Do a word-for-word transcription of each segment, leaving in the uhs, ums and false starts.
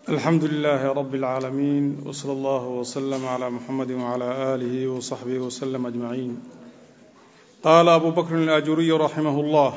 الحمد لله رب العالمين وصلى الله وسلم على محمد وعلى آله وصحبه وسلم أجمعين. قال أبو بكر الآجري رحمه الله: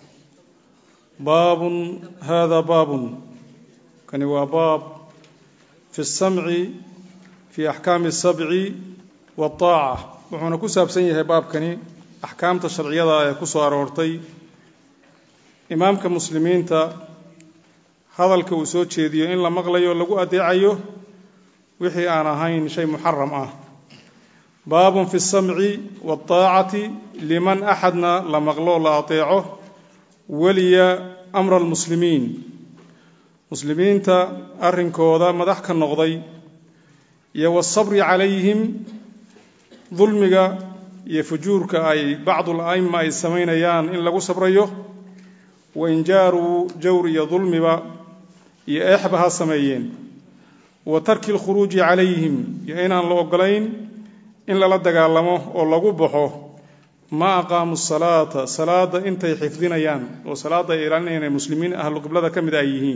باب هذا باب كان هو باب في السمع في أحكام السبع والطاعة. وحنا كسب سنيه باب كني أحكام الشرعية كسر أرورتي إمامك مسلمين تا hadalka uu soo jeediyo in la maqlayo lagu adeecayo wixii aan ahayn shay muharram ah. baabun fi sam'i wa ta'ati liman ahadna la maqlo la ateeco waliya amra almuslimiin muslimiinta arrinkooda madax ka noqday iyo wasabri calayhim dhulmiga iyo fujuurka ay bacdu al-aimma ay sameynayaan in lagu sabrayo wa injaaru jawri iyo dhulmiba iyo eexbaha sameeyeen wa tarki al-khuruuj calayhim iyo inaan la ogolayn in lala dagaalamo oo lagu baxo ma aqaamu salaata salaada intay xifdinayaan oo salaada ay ilaalinayaan muslimiin ahlu qiblada kamid ay yihiin.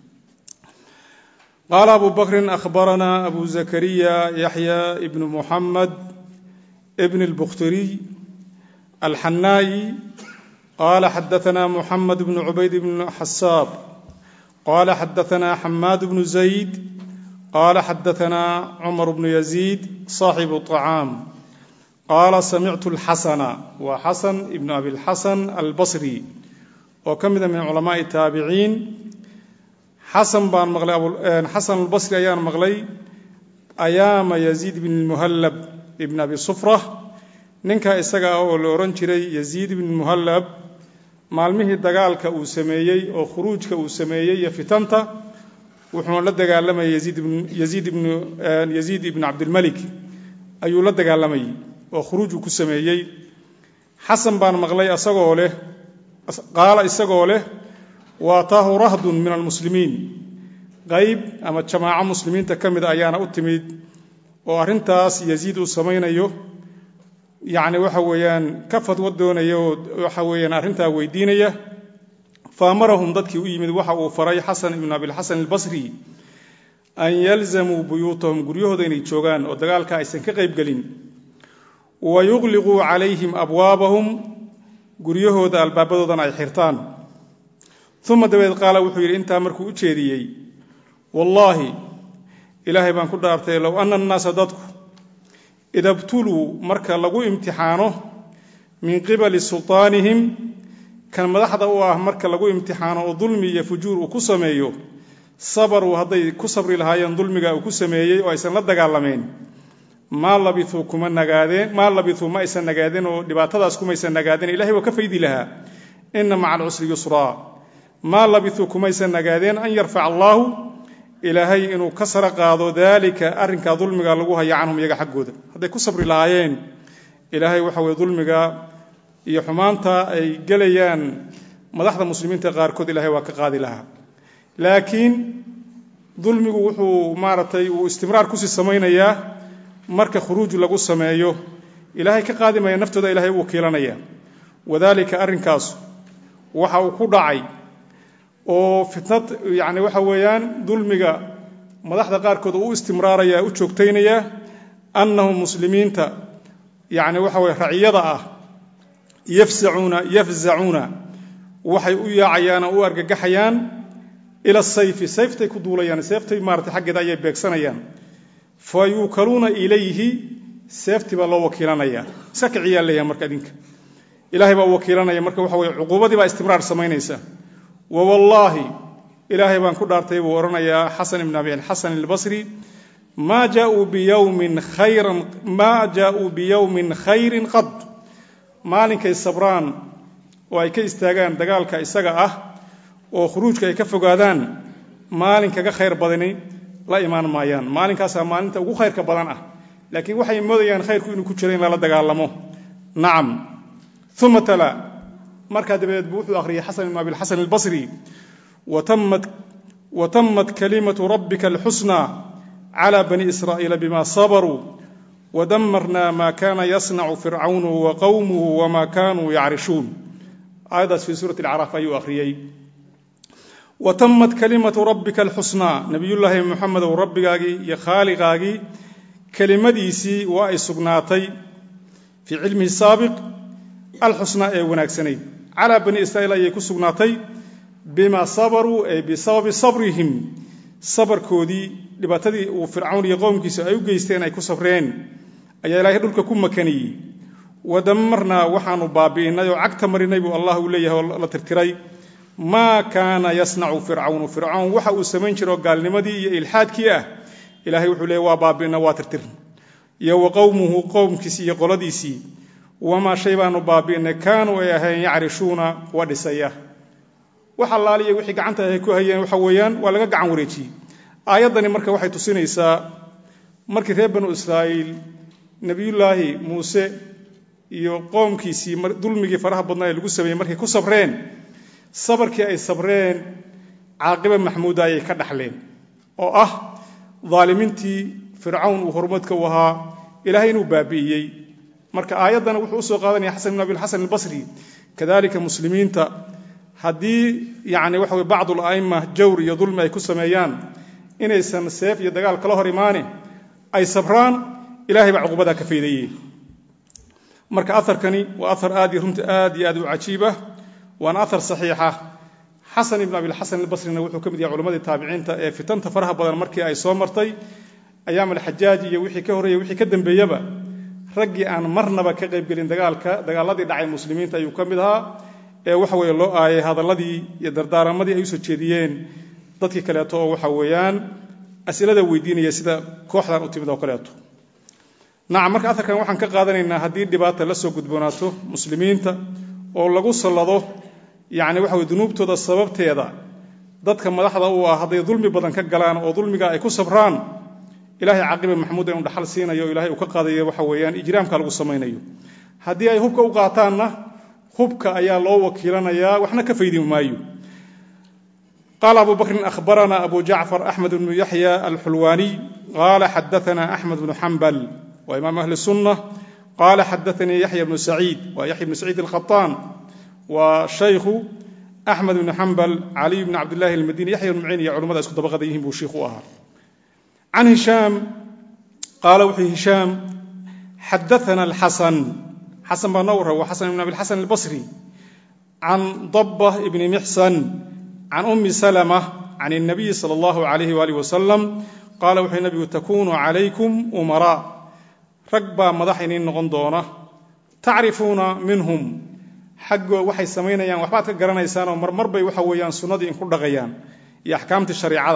qaala abu bakr akhbarana abu zakariya yahya ibn muhammad ibn al-bukhtari al-hannai قال حدثنا محمد بن عبيد بن حساب قال حدثنا حماد بن زيد قال حدثنا عمر بن يزيد صاحب الطعام قال سمعت الحسن وحسن ابن أبي الحسن البصري وكمل من علماء التابعين. حسن بن مغلي حسن البصري أيام مغلي أيام يزيد بن المهلب ابن أبي صفرة ننكا إسقى أورنشري يزيد بن المهلب maalmihii dagaalka uu sameeyay oo khuruujka uu sameeyay iyo fitanta wuxuu la dagaalamay Yazid ibn Yazid ibn Yazid ibn Abd al-Malik ayuu la dagaalamay oo khuruuj ku sameeyay. Hasan baan maqlay asagoo leh qaala isagoo leh wa tahu rahdun min al-muslimiin qayb ama jamaaca muslimiinta kamid ayaana u timid oo arintaas Yazid uu sameeynayo يعني waxa weeyaan ka fadwo doonayo waxa weeyaan arinta weydiinaya faamarahum dadkii u yimid waxa uu faray Hasan ibn Abi al-Hasan al-Basri an yalzamu buyutahum guryahooda inay joogaan oo dagaalka aysan ka qayb galin wa yughliqu alayhim abwaabahum guryahooda albaabadoodan ay xirtaan. thumma dabeed qaala wuxuu yiri inta markuu u jeediyay wallahi ilaahay baan ku dhaartay law anna an-nas dadku إذا ابتلوا مركا لغو امتحانه من قبل سلطانهم كان مدحدا او اه مركا لغو امتحانه ظلمي يا فجور او كسميو صبروا هدي كصبر لهايان ظلميغا او كسميي او ايسن لا دغالمين ما لبثوا كما نغادين ما لبثوا ما ايسن نغادين او دباتداس كما ايسن نغادين الهي وكفيدي لها ان مع العسر يسرا ما لبثوا كما ايسن نغادين ان يرفع الله إلهي إنه كسر قاضو ذلك أرنك ظلمك لغوها يعنهم يجا حقودا هذا كسبر العيين إلهي وحوي ظلمك يحمانتا أي جليان مدحض المسلمين تغاركود إلهي وكقاضي لها لكن ظلمك وحو مارتي واستمرار كسي السمين إياه مرك خروج لغو السمايو إلهي كقاضي ما ينفتد إلهي وكيلان إياه وذلك أرنكاس وحو كدعي oo fitnad yaani waxa weeyaan dulmiga madaxda qaar kood uu istimraaraya u joogteynaya annahu muslimiinta yaani waxa weey raciyada ah yafsa'una yafza'una waxay u yaacayaan oo argagaxayaan ila sayfi sayftay ku duulayaan sayftay maartay xageeda ay beegsanayaan fayukaluna ilayhi sayfti ba loo wakiilanaya sakciya leeyahay marka dinka ilaahay baa wakiilanaya marka waxa weey uquubadii baa istimraar sameynaysa. ووالله إلهي بان كدارتي ورنا يا حسن بن أبي الحسن البصري ما جاءوا بيوم خيرا ما جاءوا بيوم خير قد مالك الصبران وأيك استجان دجالك استجاه وخروجك يكفجادان مالك كخير بدني لا إيمان مايان مالك سامان أنت وخير كبدنه لكن وحي مذيان خير كونه كشرين لا دجالمه. نعم. ثم تلا مركز بيت بوح آخر حسن بن أبي الحسن البصري وتمت وتمت كلمة ربك الحسنى على بني إسرائيل بما صبروا ودمرنا ما كان يصنع فرعون وقومه وما كانوا يعرشون. هذا في سورة الأعراف أيها أخريي. وتمت كلمة ربك الحسنى نبي الله محمد وربكاغي يا خالقاغي كلمديسي واي سغناتي في علمه السابق الحسنى اي وناغسني على بني اسرائيل اي كسغناتي بما صبروا اي بسبب صبرهم صبر كودي dhibaatadii uu fircawn iyo qoomkiisa ay u geysteen ay ku safreen ayaa ilaahay dhulka ku makaniyay wadamarna waxaanu baabiinay oo cagta marinay buu Allah u leeyahay la tirtiray ma kaana yasna'u fircawn fircawn waxa uu sameyn jiray gaalnimadii iyo ilhaadkii ah ilaahay wuxuu leeyahay waa baabiina waa tirtir iyo qowmuhu qoomkiisa iyo qoladiisii wama shaybaanu baabiinay kaanu ay ahayn yacrishuna wa dhisaya waxa laaliye wixii gacanta ay ku hayeen waxa weeyaan waa laga gacan wareejiyay aayadani marka waxay tusinaysaa markii reer banu israa'iil nabiyullaahi muuse iyo qoomkiisii dulmigii faraha badnaa ee lagu sameeyay markay ku sabreen sabarkii ay sabreen caaqiba maxmuuda ay ka dhaxleen oo ah dhalimintii fircawn uu hormadka u ahaa ilaahay inuu baabi'iyay marka aayadana wuxuu soo qaadanaya xasan ibn abi al-hasan al-basri kadalika muslimiinta hadii yaani waxa way bacd al-aimma jawr iyo dulmi ay ku sameeyaan inaysan seef iyo dagaal kala hor iimaane ay sabraan ilaahay baa uqubada ka fiidayay marka atharkani waa athar aad runta aad iyo aad u cajiib ah waana athar saxiixa xasan ibn abi al-hasan al-basri wuxuu kamid yahay culimada taabiciinta ee fitanta faraha badan markii ay soo martay ayaam al-hajjaj iyo wixii ka horeeyay wixii ka dambeeyaba ragii aan marnaba ka qayb gelin dagaalka dagaaladii dhacay muslimiinta ayuu kamid ahaa ee waxa weeye loo aayay hadaladii iyo dardaaramadii ay soo jeediyeen dadkii kale oo waxa weeyaan asilada weydiinaya sida kooxdan u timid oo kale oo naam marka afarkan waxaan ka qaadanaynaa hadii dhibaato la soo gudboonaato muslimiinta oo lagu salado yaani waxa way dunuubtooda sababteeda dadka madaxda u ah haday dulmi badan ka galaan oo dulmiga ay ku sabraan ilaahay caqiba maxmuud inuu dhaxal siinayo ilaahay uu ka qaadayo waxa weeyaan ijraamka lagu sameeynayo hadii ay hubka u qaataanna hubka ayaa loo wakiilanayaa waxna ka faydin maayo قال أبو بكر أخبرنا أبو جعفر أحمد بن يحيى الحلواني قال حدثنا أحمد بن حنبل وإمام أهل السنة قال حدثني يحيى بن سعيد ويحيى بن سعيد القطان وشيخ أحمد بن حنبل علي بن عبد الله المديني يحيى بن معين يا علماء اسكت بغديهم بوشيخ أهل عن هشام قال وحي هشام حدثنا الحسن حسن بن نوره وحسن بن أبي الحسن البصري عن ضبة بن محسن عن أم سلمة عن النبي صلى الله عليه وآله وسلم قال وحي النبي تكون عليكم أمراء رقبة مضحين نغندونة تعرفون منهم حق وحي سمينا يعني وحبات قرنا يسانا ومرمر بي وحويان سندي إن كل غيان يحكامة الشريعة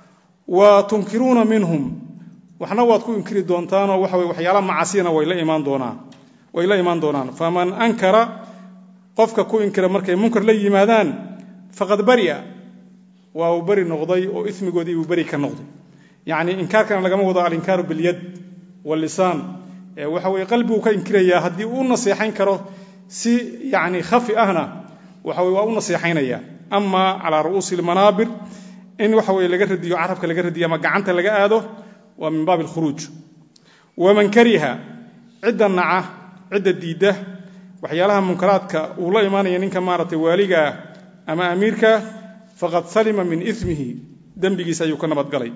وتنكرون منهم وحنوات كو ينكري دونتانا وحوي وحيالا معاسينا وإلا إيمان دونا وإلا إيمان دونان فمن أنكر قفك كو ينكر مركي منكر لي ماذان فقد برئ وبرئ نقضي وإثم قدي وبرئ كنقضي يعني إنكار كان لقى موضع الإنكار باليد واللسان وحوي قلبه كإنكريا هدي ونصيحين كره سي يعني خفي أهنا وحوي ونصيحين إياه أما على رؤوس المنابر إن وحوي لقرد يعرفك لقرد يا مجعنت لقى هذا ومن باب الخروج ومن كره عدة نعة عدة ديدة وحيالها منكراتك والله إيمان ينك مارة واليجا أما أميرك فقد سلم من إثمه دنبغي سيكون بدقلي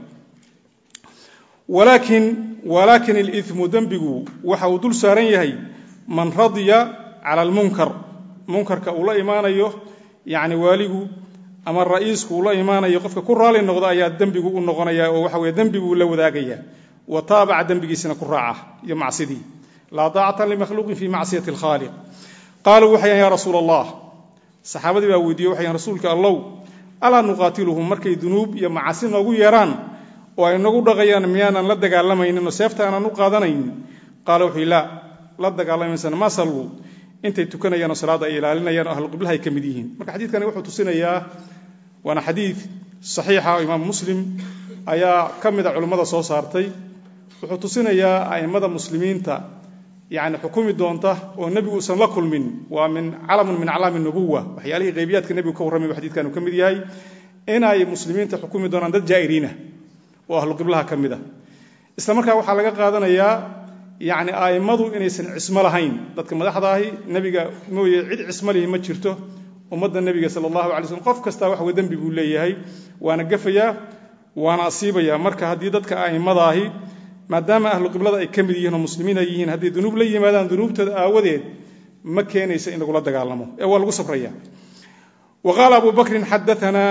ولكن ولكن الإثم دنبغو وحودل سارين من رضي على المنكر منكر كأولا إيمان أيه يعني واليجو أما الرئيس كأولا إيمان أيه قفك كرال النغضاء يا دنبغو النغنيا وحوي دنبغو لو ذاقيا وطابع دنبغي سنة كراعة يا معصدي لا ضاعة لمخلوق في معصية الخالق قالوا وحيا يا رسول الله saxaabadii baa weydiiyay waxay rasuulka Allah ala nuqaatiluhum markay dunuub iyo macaasi noogu yeeraan oo ay nagu dhaqayaan miyaanan la dagaalamaynin oo seefta aanan u qaadanayn qaalo wixii la la dagaalamaysan ma sallu intay tukanayaan salaada ay ilaalinayaan ahlul qiblaha ay kamid yihiin marka xadiidkani wuxuu tusinayaa waana xadiid saxiixa oo imaam muslim ayaa kamid ah culimada soo saartay wuxuu tusinayaa aimada muslimiinta يعني حكومي دونته والنبي صلى الله عليه وسلم ومن علم من أعلام النبوة وحياله غيبيات كالنبي كورمي وحديث كانوا كمدي هاي إن أي مسلمين تحكومي دون عند جائرينه وأهل قبلها كمده إسلامك وحلقة قادنا يا يعني أي مضوا إن يسن عسم لهين ذاتك مدح ضاهي النبي مو يعيد عسم له ما تشرته ummadda nabiga sallallahu alayhi wasallam qof kasta wax wada dambi buu leeyahay waana gafaya waana asiibaya marka hadii dadka aimmadaahi maadaama ahlu qiblada ay kamid yihiin oo muslimiin ay yihiin hadii dunuub la yimaadaan dunuubtada aawadeed ma keenaysa in lagu la dagaalamo ee waa lagu safraya وقال أبو بكر حدثنا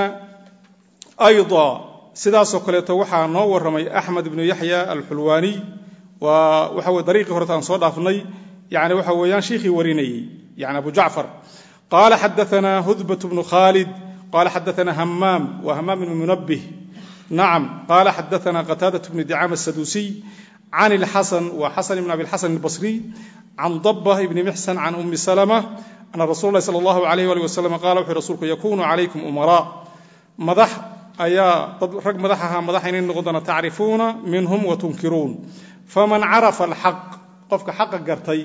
أيضا سداس وكلته وحا نو ورمي أحمد بن يحيى الحلواني وحو طريق هرتان صوت أفني يعني وحو يان شيخي وريني يعني أبو جعفر قال حدثنا هذبة بن خالد قال حدثنا همام وهمام بن منبه نعم قال حدثنا قتادة بن دعامة السدوسي عن الحسن وحسن بن أبي الحسن البصري عن ضبة بن محسن عن أم سلمة أن رسول الله صلى الله عليه وآله وسلم قال وحي رسولك يكون عليكم أمراء مدح أيا رق مدحها مدحين غضنا تعرفون منهم وتنكرون فمن عرف الحق قفك حق قرتي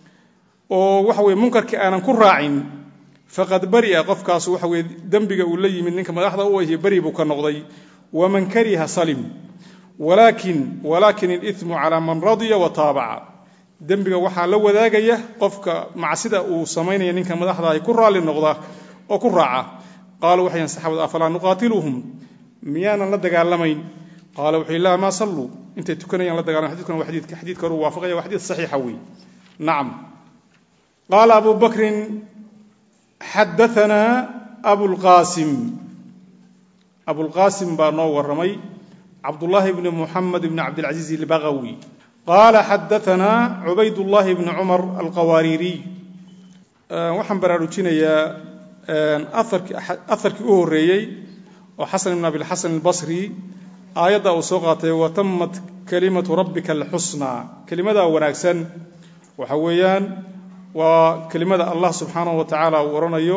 وحوي منكر كأنا كن راعين فقد برئ قفكاس وحوي دنبك ولي منك مدحضه وهي بري بك النقضي ومن كره سلم ولكن ولكن الإثم على من رضي وطابع dembiga waxa la wadaagaya qofka macsida uu sameeynaya ninka madaxda ay ku raali noqda oo ku raaca qaal waxay saxaabada afala nuqatiluhum miyana la dagaalamayn qaal waxay la ma sallu inta tukanayaan la dagaalan xadiidkan waa xadiidka xadiidka uu waafaqaya waa xadiid saxiix weey nacam qaal abu bakr hadathana abu al-qasim abu al-qasim ba noo waramay abdullah ibn muhammad ibn abd al-aziz al-baghawi قال حدثنا عبيد الله بن عمر القواريري وحن براروجينيا اثرك اثرك او هريي وحسن بن ابي الحسن البصري ايده او سو قاتay وتمت كلمه ربك الحسنى كلمه wanaagsan waxa weeyaan waa kelimada Allah subhanahu wa ta'ala waranayo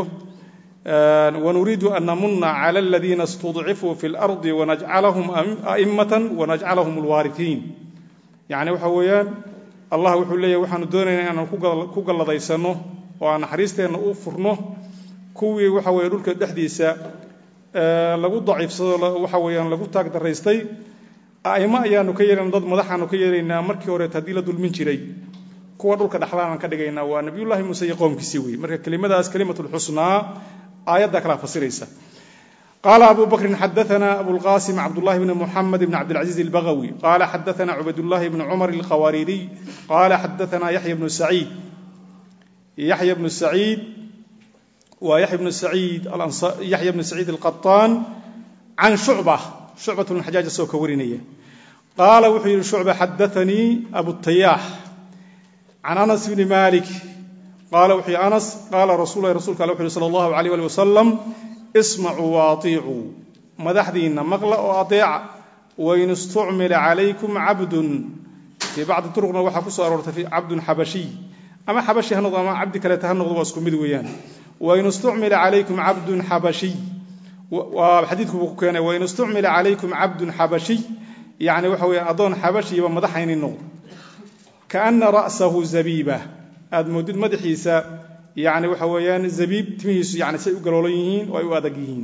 ونريد أن نمن على الذين استضعفوا في الأرض ونجعلهم أئمة ونجعلهم الوارثين يعني waxa weeyaan Allah wuxuu leeyahay waxaanu doonaynaa inaan ku galadaysano oo aan xariisteena u furno kuwii waxa weey dhulka dhaxdiisa ee lagu daciifsado waxa weeyaan lagu taag daraystay ayma ayaanu ka yeelan dad madaxaanu ka yeelanaa markii hore hadii la dulmin jiray kuwa dhulka dhaxlaan aan ka dhigaynaa waa nabiyullaahi muuse iyo qoomkiisii weey marka kelimadaas kalimatul husna aayada kala fasiraysa قال أبو بكر حدثنا أبو القاسم عبد الله بن محمد بن عبد العزيز البغوي قال حدثنا عبد الله بن عمر القواريري قال حدثنا يحيى بن سعيد يحيى بن سعيد ويحيى بن سعيد الأنصاري يحيى بن سعيد القطان عن شعبة شعبة بن الحجاج السوكورينية قال وحي شعبة حدثني أبو التياح عن أنس بن مالك قال وحي أنس قال رسول الله رسول الله صلى الله عليه وسلم اسمعوا واطيعوا مدحدينا مقلة واطيع وإن استعمل عليكم عبد في بعض الطرقنا waxa ku soo aroortay عبد حبشي أما حبشي هنضا ما عبد كلا تهنض واسكو مid weeyaan وإن استعمل عليكم عبد حبشي وحديثكم كان وإن استعمل عليكم عبد حبشي يعني waxa weey adoon حبشي ba madaxaynin noqdo كأن رأسه زبيبة aad moodid madaxiisa يعني waxa weeyaan zabiib timihiisu yani say u galoolan yihiin oo ay u adag yihiin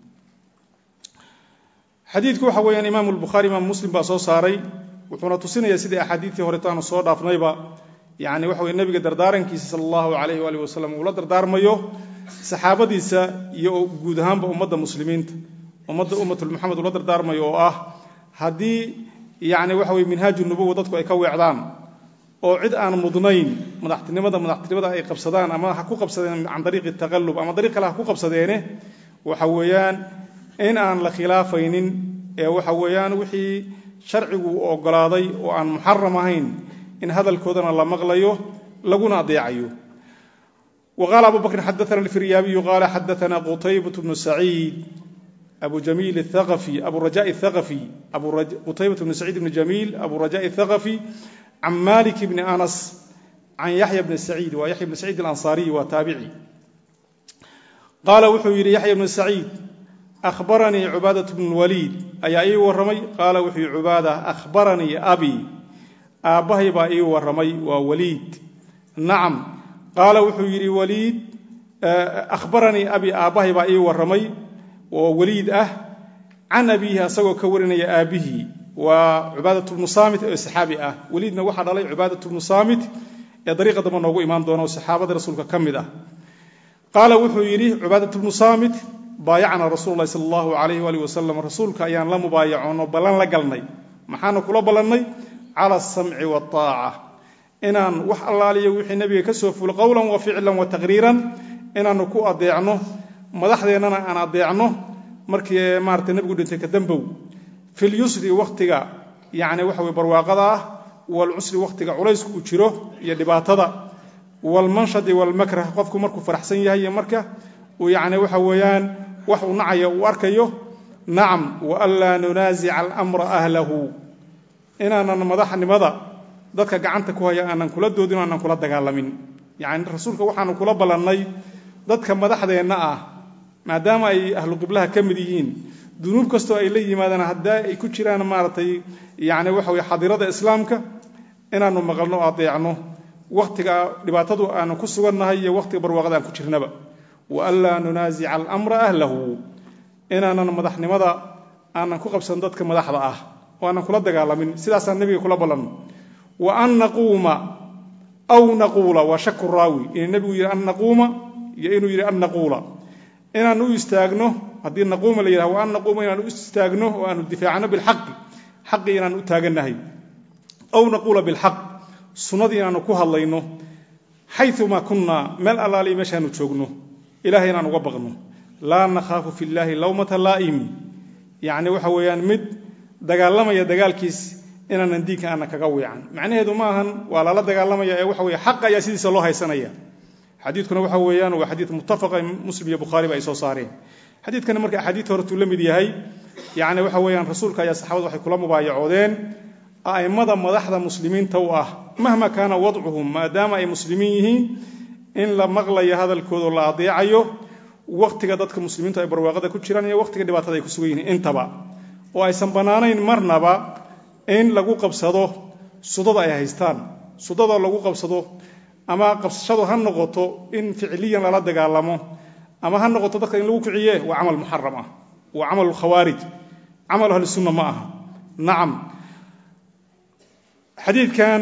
xadiidku waxa weeyaan imaam al-bukhari imaam muslim baa soo saaray wuxuuna tusinayaa sidii axaadiithii hore taan soo dhaafnayba yani waxa weey nabiga dardaarankiisa sallallahu alayhi wa alihi wasallam uu la dardaarmayo saxaabadiisa iyo guud ahaanba ummadda muslimiinta ummadda ummatul muhammad uu la dardaarmayo oo ah hadii yani waxa weey minhaajun nubuwwa dadku ay ka weecdaan oo cid aan mudnayn madaxtinimada madaxtinimada ay qabsadaan ama ha ku qabsadeen aan dariiq taqallub ama dariiq kale ha ku qabsadeen waxa weeyaan in aan la khilaafaynin ee waxa weeyaan wixii sharcigu u ogolaaday oo aan muharram ahayn in hadalkoodana la maqlayo laguna adeecayo وقال أبو بكر حدثنا الفريابي قال حدثنا قتيبة بن سعيد أبو جميل الثقفي أبو الرجاء الثقفي أبو رج... قتيبة بن سعيد بن جميل أبو الرجاء الثقفي عن مالك بن أنس عن يحيى بن سعيد ويحيى بن سعيد الأنصاري وتابعي قال وحي يحيى بن سعيد أخبرني عبادة بن الوليد أي أي ورمي قال وحي عبادة أخبرني أبي أبهي بأي ورمي ووليد نعم قال وحي وليد أخبرني أبي أبهي بأي ورمي ووليد أه عن أبيها سوى كورني أبيه وعبادة بن صامت الصحابي أه وليدنا وحد علي عبادة بن صامت يا طريقة ما نوجو إمام دونه الصحابة رسولك كم ده qaala wuxuu yidhi cubaadatu bnu saamit baayacnaa rasuulu lahi sala allahu alayh waali wasalam rasuulka ayaan la mubaayacoon oo ballan la galnay maxaanu kula ballannay cala asamci waataaca inaan wax allaaliyo wixii nebiga ka soo fulo qowlan wa ficlan wa taqriiran inaanu ku adeecno madaxdeennana aan adeecno markii maarata nebigu dhintay ka dambow filyusri wakhtiga yacni waxa weye barwaaqada ah waalcusri wakhtiga culaysku uu jiro iyo dhibaatada waalmanshadi waalmakrah qofku markuu faraxsan yahay iyo marka uu yacni waxa weeyaan wax uu nacayo uu arkayo nacam waanlaa nunaasica alamra ahlahu inaanan madaxnimada dadka gacanta ku haya aanan kula doodin o aanan kula dagaalamin yacni rasuulka waxaanu kula ballannay dadka madaxdeenna ah maadaama ay ahlu qiblaha ka mid yihiin dunuub kastoo ay la yimaadaan haddaa ay ku jiraan maaragtay yacni waxa weye xadirada islaamka inaanu maqalno o adeecno wakhtiga dhibaatadu aanu ku sugannahay iyo wakhtiga barwaaqada aan ku jirnaba waanlaa nunaasica alamra ahlahu inaanan madaxnimada aanan ku qabsan dadka madaxda ah oo aanan kula dagaalamin sidaasaan nebiga kula ballanno wa an naquuma aw naquula waa shaku raawi inuu nebigu yidhi an naquuma iyo inuu yidhi an naquula inaan u istaagno haddii naquuma la yidhaha wa an naquuma inaan u istaagno oo aanu difaacno bilxaqi xaqi inaan u taagannahay aw naquula bilxaq sunnadii inaanu ku hadlayno xayumaa kunnaa meel allaaliya meeshaanu joogno ilahay inaan uga baqno laa nakhaafu fi llaahi lawmata laa'im yacni waxa weeyaan mid dagaalamaya dagaalkiis inaanan diinka aanan kaga wiican macnaheedu ma ahan waa lala dagaalamaya ee waxa weye xaqa ayaa sidiisa loo haysanaya xadiidkuna waxa weeyaan waa xadiid muttafaqa muslim iyo bukhaariba ay soo saareen xadiidkana marka axaadiidta horetuu la mid yahay yacni waxa weeyaan rasuulka ayaa saxaabada waxay kula mubaayacoodeen a'immada madaxda muslimiinta u ah mahma kaana wadcuhum maadaama ay muslimiin yihiin in la maqlayo hadalkooda la adeecayo wakhtiga dadka muslimiintu ay barwaaqada ku jiraan iyo wakhtiga dhibaatada ay ku sugan yihiin intaba oo aysan bannaanayn marnaba in lagu qabsado sudada ay haystaan sudada lagu qabsado ama qabsashadu ha noqoto in ficliyan lala dagaalamo ama ha noqoto dadka in lagu kiciye waa camal muxaram ah waa camal khawaarij camal ahli sunna ma aha nacam xadiidkan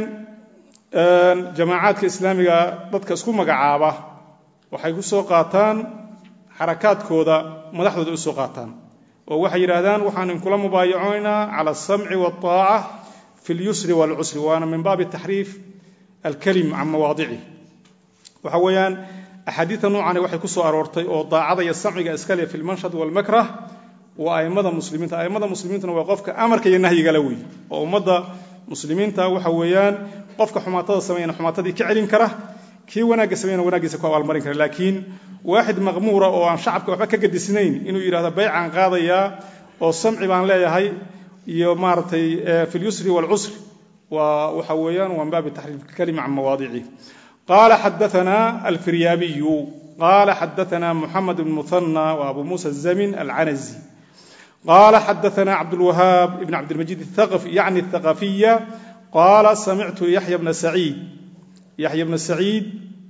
jamaacaadka islaamiga dadka isku magacaaba waxay ku soo qaataan xarakaadkooda madaxdooda u soo qaataan oo waxay yidhaahdaan waxaanu kula mubaayacoynaa cala asamci waataaca fi lyusri waalcusri waana min baabi taxriif alkalim can mawaadicih waxa weeyaan axaadiidta noocani waxay ku soo aroortay oo daacada iyo samciga iskale fi lmanshad waalmakrah waa a'immada muslimiinta a'immada muslimiintuna waa qofka amarka iyo nahyigala wey oo ummadda muslimiinta waxa weeyaan qofka xumaatada sameeyana xumaatadii ka celin kara kii wanaagga sameeyana wanaaggiisa ku abaalmarin kara laakiin waaxid maqmuura oo aan shacabka waxba ka gadisnayn inuu yidhahdo baycaan qaadayaa oo samci baan leeyahay iyo maaragtay fi lyusri waalcusri waa waxa weeyaan waa min baabi taxriif alkalima can mawaadicih qaala xadaana alfiryaabiyu qaala xadaana muxamed bn muhanna wa abu muusa azamin alcanazi قال حدثنا عبد الوهاب بن عبد المجيد الثقفي يعني الثقفية قال سمعت يحيى بن سعيد يحيى بن سعيد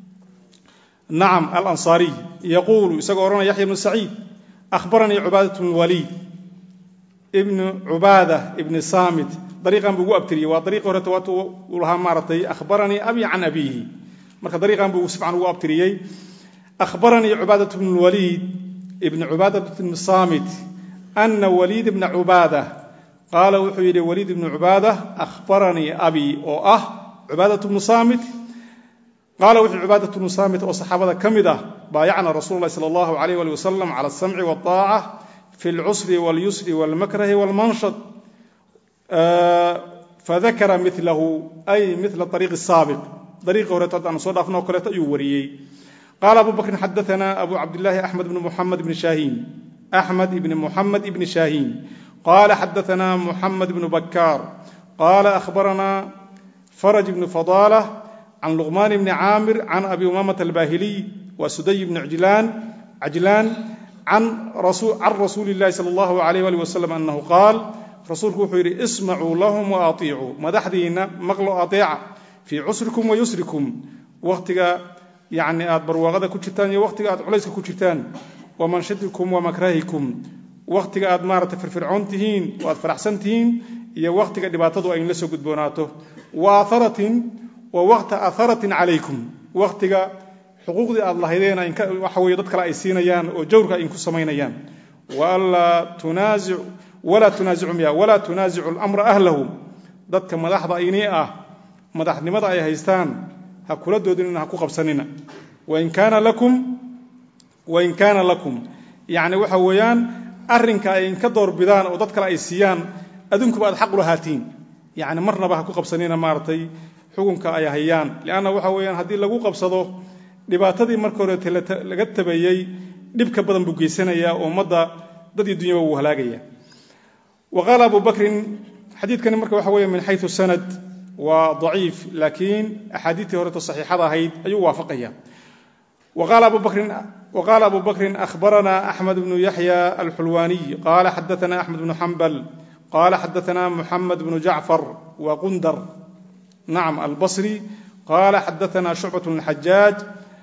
نعم الأنصاري يقول يسقرنا يحيى بن سعيد أخبرني عبادة بن الوليد ابن عبادة ابن صامت طريقا بقو أبتري وطريقه رتواتو ولها مارتي أخبرني أبي عن أبيه مركا طريقا بقو سبعا وأبتري أخبرني عبادة بن الوليد ابن عبادة بن صامت أن وليد بن عبادة قال وحيد وليد بن عبادة أخبرني أبي أو أه عبادة بن صامت قال وحيد عبادة بن صامت وصحابة كمدة بايعنا رسول الله صلى الله عليه وسلم على السمع والطاعة في العسر واليسر والمكره والمنشط آه فذكر مثله أي مثل الطريق السابق طريق ورتد أن صدفنا وكرت يوريي قال أبو بكر حدثنا أبو عبد الله أحمد بن محمد بن شاهين أحمد بن محمد بن شاهين قال حدثنا محمد بن بكار قال أخبرنا فرج بن فضالة عن لغمان بن عامر عن أبي أمامة الباهلي وسدي بن عجلان عجلان عن رسول, عن رسول الله صلى الله عليه وآله وسلم أنه قال رسولك حيري اسمعوا لهم وأطيعوا مدحدين مغلو أطيع في عسركم ويسركم وقتك يعني أدبر وغدا كتشتان وقتك أدعليسك كتشتان ومنشدكم ومكرهكم وقتك aad maarata firfircoon tihiin oo aad faraxsan tihiin iyo waqtiga dhibaatadu ay la soo gudboonaato wa atharatin wa waqta atharatin alaykum waqtiga xuquuqdii aad lahaydeen ay waxa weeye dad kale ay siinayaan oo jawrka ay ku samaynayaan wa alla tunaazi'u wala tunaazi'u miya wala tunaazi'u al-amra ahlahu dadka madaxda inii ah madaxnimada ay haystaan ha kula doodin ha ku qabsanina wa in kana lakum wa in kana lakum yani waxa weeyaan arrinka ay ka door bidaan oo dad kale ay siiyaan adinku baad xaq u lahaatiin yani marnaba ha ku qabsanina maartay xukunka ay hayaan laana waxa weeyaan hadii lagu qabsado dhibaatadii markii hore laga tabayay dibka badan buu geysanaya ummadda dadii dunyada uu halaagaya وقال أبو بكر حديث كان مركب وحوي من حيث السند وضعيف لكن أحاديثه هرة الصحيحة هيد أي وافقية وقال أبو بكر وقال أبو بكر أخبرنا أحمد بن يحيى الحلواني قال حدثنا أحمد بن حنبل قال حدثنا محمد بن جعفر وقندر نعم البصري قال حدثنا شعبة بن الحجاج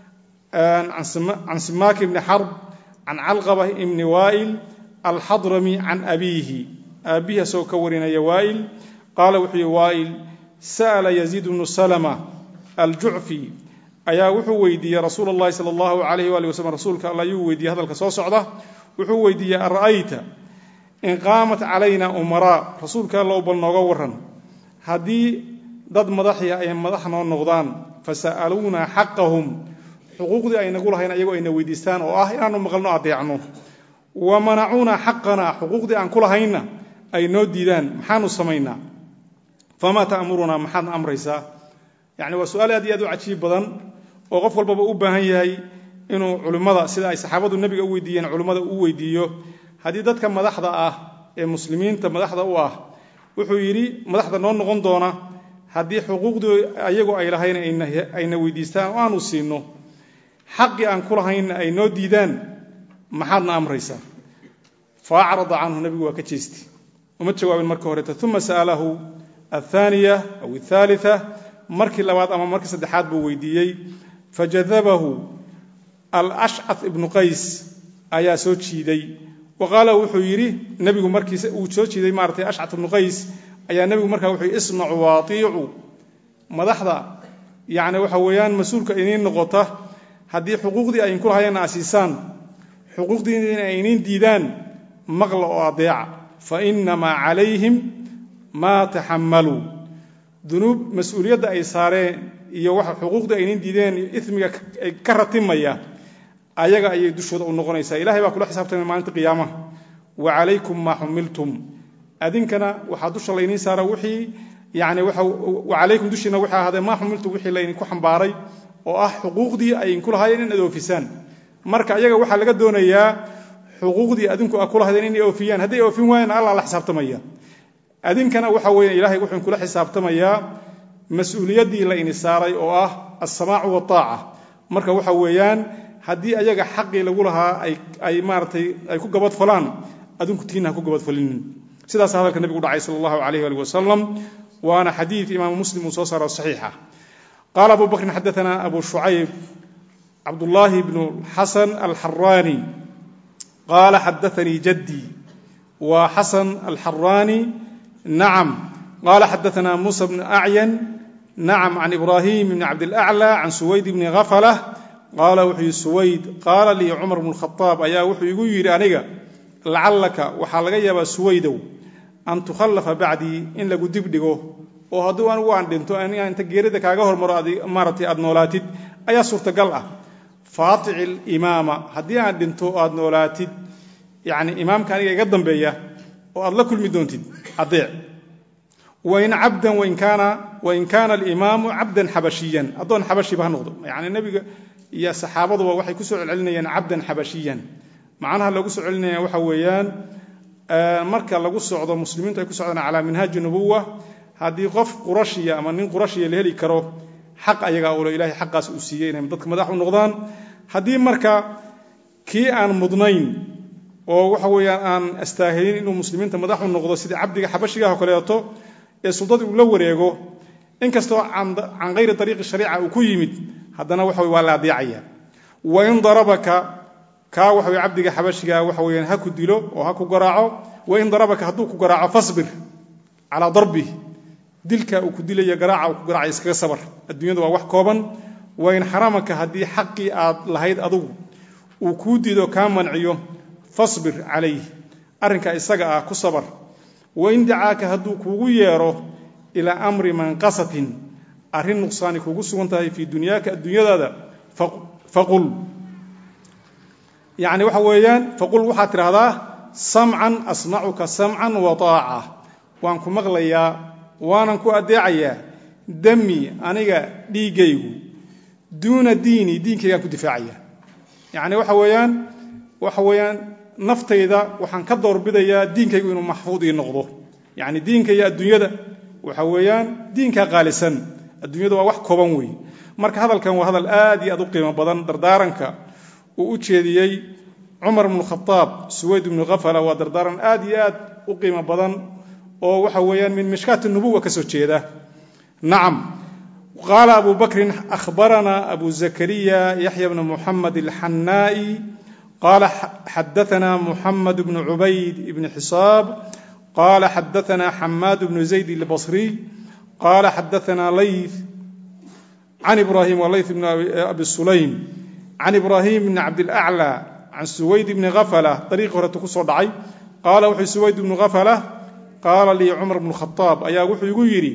عن سماك بن حرب عن علقبة بن وائل الحضرمي عن أبيه أبيه سو كورنا يا وائل قال وحي وائل سأل يزيد بن سلمة الجعفي أيا وحو ويدي رسول الله صلى الله عليه وآله وسلم رسولك الله يويدي هذا الكسوس عده وحو ويدي أرأيت إن قامت علينا أمراء رسولك الله بالنغورا هدي ضد مضحية أي مضحنا النغضان فسألونا حقهم حقوق دي أي نقول هنا يقول إن ويديستان وآه إنه مغلنا أطيعنه ومنعونا حقنا حقوق دي أن كل هينا أي نوديدان محانو سمينا فما تأمرنا محان أمر إيسا يعني وسؤال هذه أدو عجيب بدن وقف البابا أبا هي إنه علماء سيدا أي صحابة النبي أويديين علماء أويديو هذه دات كم مدحضة آه المسلمين تم مدحضة آه وحيري مدحضة نون غندونا هذه حقوق دي أيقو أي لهين أي نويديستان وانو سينو حقي أن كل هين أي نوديدان محان أمر إيسا فأعرض عنه النبي وكتشيستي وما تجاوب المركة ثم سأله الثانية أو الثالثة مركي لواد أما مركي سدحات بويديي فجذبه الأشعث ابن قيس أيا سوتشي دي وقال وحيري النبي مركي سوتشي دي مارتي أشعث ابن قيس أيا النبي مركي وحي اسمعوا واطيعوا مدحضة يعني وحويان مسؤولك إنين نغطة هذه حقوق دي أين كلها هي أسيسان حقوق دي أينين ديدان مغلق وأضيع فإنما عليهم ما تحملوا ذنوب مسؤولية أي صارين يوح حقوق دي أينين ديدان إثمك كرتمية أيجا أي دشود أو نغنيسا إلهي بقول حسابتنا مع القيامة وعليكم ما حملتم أدين كنا وحدوش الله ينين سارة وحي يعني وح وعليكم دشنا وحي هذا ما حملتم وحي الله ينكو حنباري وأه حقوق دي أين كل هاي إن أدوفيسان مركا أيجا وح لقد دونا يا حقوق دي أدينكو أكل هذين إني أوفيان هذي أوفين وين الله على حساب تمية أدين كنا وحوي إلهي وحن كل حساب تمية مسؤولية دي لين ساري أو أه السماع والطاعة مركا وحويان هدي أيجا حقي لقولها أي أي مارتي أي كوجبات فلان أدينكو تينها كوجبات فلان سيدا صحابة النبي قول صلى الله عليه وآله وسلم وأنا حديث إمام مسلم وصوصر الصحيحة قال أبو بكر حدثنا أبو شعيب عبد الله بن الحسن الحراني قال حدثني جدي وحسن الحراني نعم قال حدثنا موسى بن أعين نعم عن إبراهيم بن عبد الأعلى عن سويد بن غفلة قال وحي سويد قال لي عمر بن الخطاب أيا وحي يقول أنيقا لعلك وحالغا يبا سويدو أن تخلف بعدي إن لقو دبدقو وهدو أن وان دينتو أني أنت جيريدا كاغا هرمرادي مارتي أد نولاتيد أيا سورتغال أه فاطع الإمامة هدي أن دينتو أد نولاتيد يعني إمام كان يغا دنبيا oo aad la kulmi doontid adeec وإن عبدا وإن كان وإن كان الإمام عبدا حبشيا أظن حبشي به نقض يعني النبي يا صحابته وحي كسر علنا عبدا حبشيا معناها لو كسر علنا وحويان مركا لو كسر المسلمين تكسر على منهاج النبوة هذه قف قرشية أما نين قرشية اللي هي كرو حق أيجا أولو إلهي حق أسوسيين من ضد مداح النقضان هذه مركا كي أن مضنين وحويان أن استاهلين إنه مسلمين تمداح النقضة سيد عبد حبشية وكلياته السلطات يقولوا وريجو إن كستوا عن عن غير طريق الشريعة وكيمد هذا وحوي ولا ضيعية وإن ضربك كا وحوي عبدك حبشك وحوي هكو ديلو وهكو قراعه وإن ضربك هدوك قراعه فاصبر على ضربه دلك وكديل يا قراعه وقراعه يسكت صبر الدنيا ده واحد كوبن wain xaramaka haddii xaqii aad lahayd adugu uu kuu diido kaa manciyo fasbir calayh arrinka isaga ah ku sabar wain dacaaka hadduu kuugu yeero ilaa amri manqasatin arrin nuqsaani kuugu sugan tahay fii dunyaaka adduunyadaada faqul yacni waxa weeyaan faqul waxaad tidhaahdaa samcan asmacuka samcan wa taaca waan ku maqlayaa waanan ku adeecayaa dami aniga dhiiggaygu duuna diini diinkaygaan ku difaacaya yacni waxa weeyaan waxa weeyaan naftayda waxaan ka doorbidayaa diinkaygu inuu maxfuud ii noqdo yacni diinka iyo adduunyada waxa weeyaan diinkaa qaalisan adduunyada waa wax kooban weeye marka hadalkan waa hadal aad iyo aad u qiimo badan dardaaranka uu u jeediyey cumar bnu khataab suwayd ibnu khafala waa dardaaran aad iyo aad u qiimo badan oo waxa weeyaan min mishkaati nubuwa ka soo jeeda nacam qaala abu bakrin akhbarana abu zakariya yaxya bnu muxamed alxannaa'i qaala xadaana muxamed bnu cubayd ibni xisaab qaala xadaana xamaad bnu zayd albasriy qaala xadaana layth can ibrahim wa layth bn abi sulaym can ibrahim bni cabdilaclى can suwayd bni khafala dariiqii horeta ku soo dhacay qaala wuxuu suwayd bnu khafala qaala lii cumar bnu khataab ayaa wuxuu igu yidhi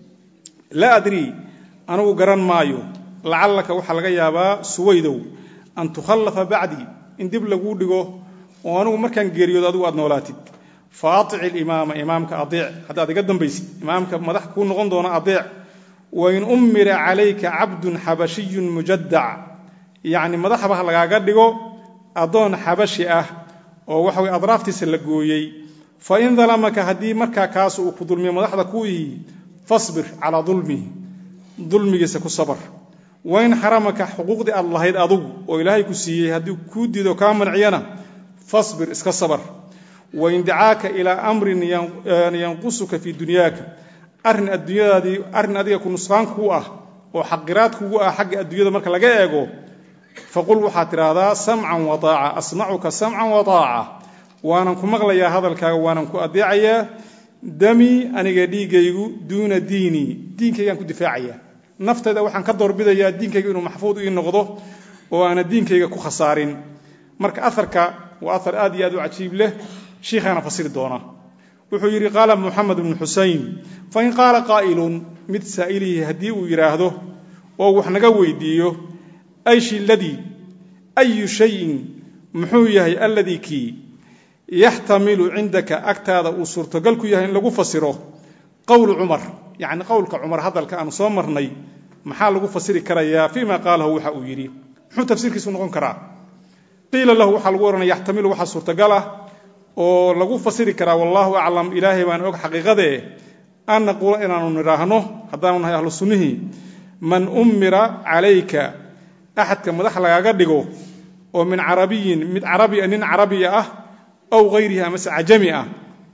laa adrii anugu garan maayo lacallaka waxaa laga yaabaa suwaydow an tukhallafa bacdii in dib laguu dhigo oo anugu markaan geeriyoodo adigu aad noolaatid fa aic ilimaama imaamka adeec haddaad iga dambaysid imaamka madax kuu noqon doona adeec wain ummira calayka cabdun xabashiyun mujadac yacni madaxba ha lagaaga dhigo addoon xabashi ah oo waxa weye adraaftiisa la gooyey fa in dalamaka haddii markaa kaas uu ku dulmiyo madaxda ku yihi fasbir calaa dulmihi dulmigiisa ku sabar wain xaramaka xuquuqdii aad lahayd adugu oo ilaahay ku siiyey haddii kuu diido kaa manciyana fasbir iska sabar wain dacaaka ilaa amrin yanqusuka fii dunyaaka arrin adduunyadaadii arrin adiga ku nusqaan kuu ah oo xaqiraad kugu ah xagga adduunyada marka laga eego faqul waxaad tidhaahdaa samcan wa taaca asmacuka samcan wa taaca waanan ku maqlayaa hadalkaaga waanan ku adeecayaa dami aniga dhiiggaygu duuna diini diinkaygaan ku difaacayaa naftayda waxaan ka doorbidayaa diinkayga inuu maxfuud ii noqdo oo aana diinkayga ku khasaarin marka aharka waa ahar aad iyo aad u cajiib leh shiikhaana fasiri doona wuxuu yidhi qaala muxamed bnu xusayn fain qaala qaa'ilun mid saa'ilihii haddii uu yidhaahdo oo wax naga weydiiyo ayshi ladii ayu shayin muxuu yahay alladii kii yaxtamilu cindaka agtaada uu suurtogal ku yahay in lagu fasiro qowlu cumar yacni qowlka cumar hadalka aanu soo marnay maxaa lagu fasiri karayaa fii ma qaalahu waxa uu yidhi muxuu tafsiirkiisu noqon karaa qiila lahu waxaa lagu odhanaya yaxtamilu waxaa suurtagal ah oo lagu fasiri karaa wallaahu aclam ilaahay baan og xaqiiqadee an naquula inaanu nidhaahno haddaanu nahay ahlu sunnihii man ummira calayka axadka madax lagaaga dhigo oo min carabiyin mid carabia nin carabiya ah aw hayrihi amase cajami ah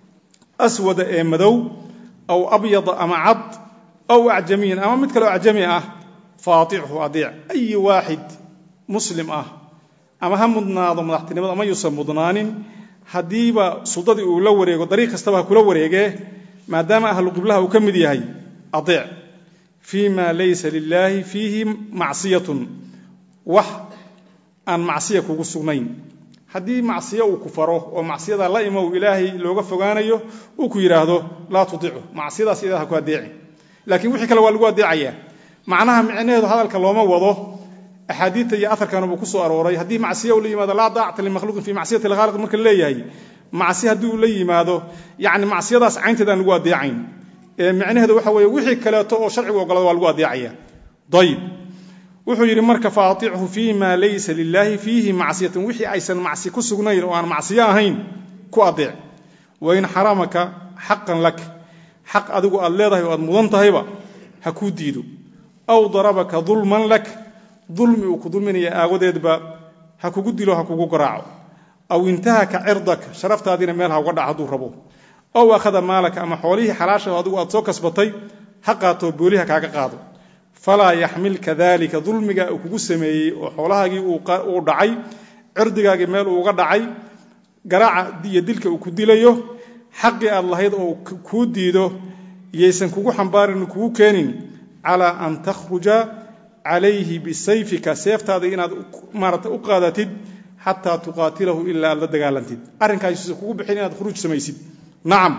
aswada ee madow aw abyada ama cad aw acjamiyin ama mid kaleo acjami ah faatichu adeec ayi waaxid muslim ah ama ha mudnaado madaxtinimada ama yuusan mudnaanin haddiiba suldadii uu la wareego dariiq kastaba ha kula wareegee maadaama ahlu qiblaha uu ka mid yahay adeec fii ma laysa lilaahi fiihi macsiyatun wax aan macsiya kugu sugnayn haddii macsiyo uu ku faro oo macsiyadaa la imow ilaahay looga fogaanayo uu ku yidhaahdo laa tudicu macsiyadaas idaa ha ku adeeci laakiin wixii kale waa lagu adeecayaa macnaha micnaheedu hadalka looma wado axaadiidta iyo aharkana buu ku soo arooray haddii macsiya uu la yimaado laa daacata limakhluuqin fii macsiyati lkhaaliq marka leeyahay macsi haddii uu la yimaado yacni macsiyadaas caynteed aan lagu adeecayn ee micnaheedu waxa weeye wixii kaleeto oo sharcigu ogolada waa lagu adeecaya ayib wuxuu yidhi marka faatichu fii ma laysa lilaahi fiihi macsiyatun wixii aysan macsi ku sugnayn oo aan macsiyo ahayn ku adeec wain xaramaka xaqan lak xaq adigu aad leedahay oo aad mudan tahayba ha kuu diido aw darabaka dulman lak dulmi uu ku dulminaya aawadeedba ha kugu dilo ha kugu garaaco aw intahaka cirdak sharaftaadiina meel ha uga dhac hadduu rabo aw akhada maalaka ama xoolihii xalaasha adigu aad soo kasbatay ha qaatoo booliha kaaga qaado falaa yaxmilka dalika dulmiga uu kugu sameeyey oo xoolahaagii uu dhacay cirdigaagii meel uuga dhacay garaaca iyo dilka uu ku dilayo xaqii aad lahayd oo kuu diido yaysan kugu xambaarin kugu keenin calaa an takhruja calayhi bisayfika seeftaada inaad maarata u qaadatid xataa tuqaatilahu ilaa aad la dagaalantid arrinkaas kugu bixin inaad khuruuj samaysid nacam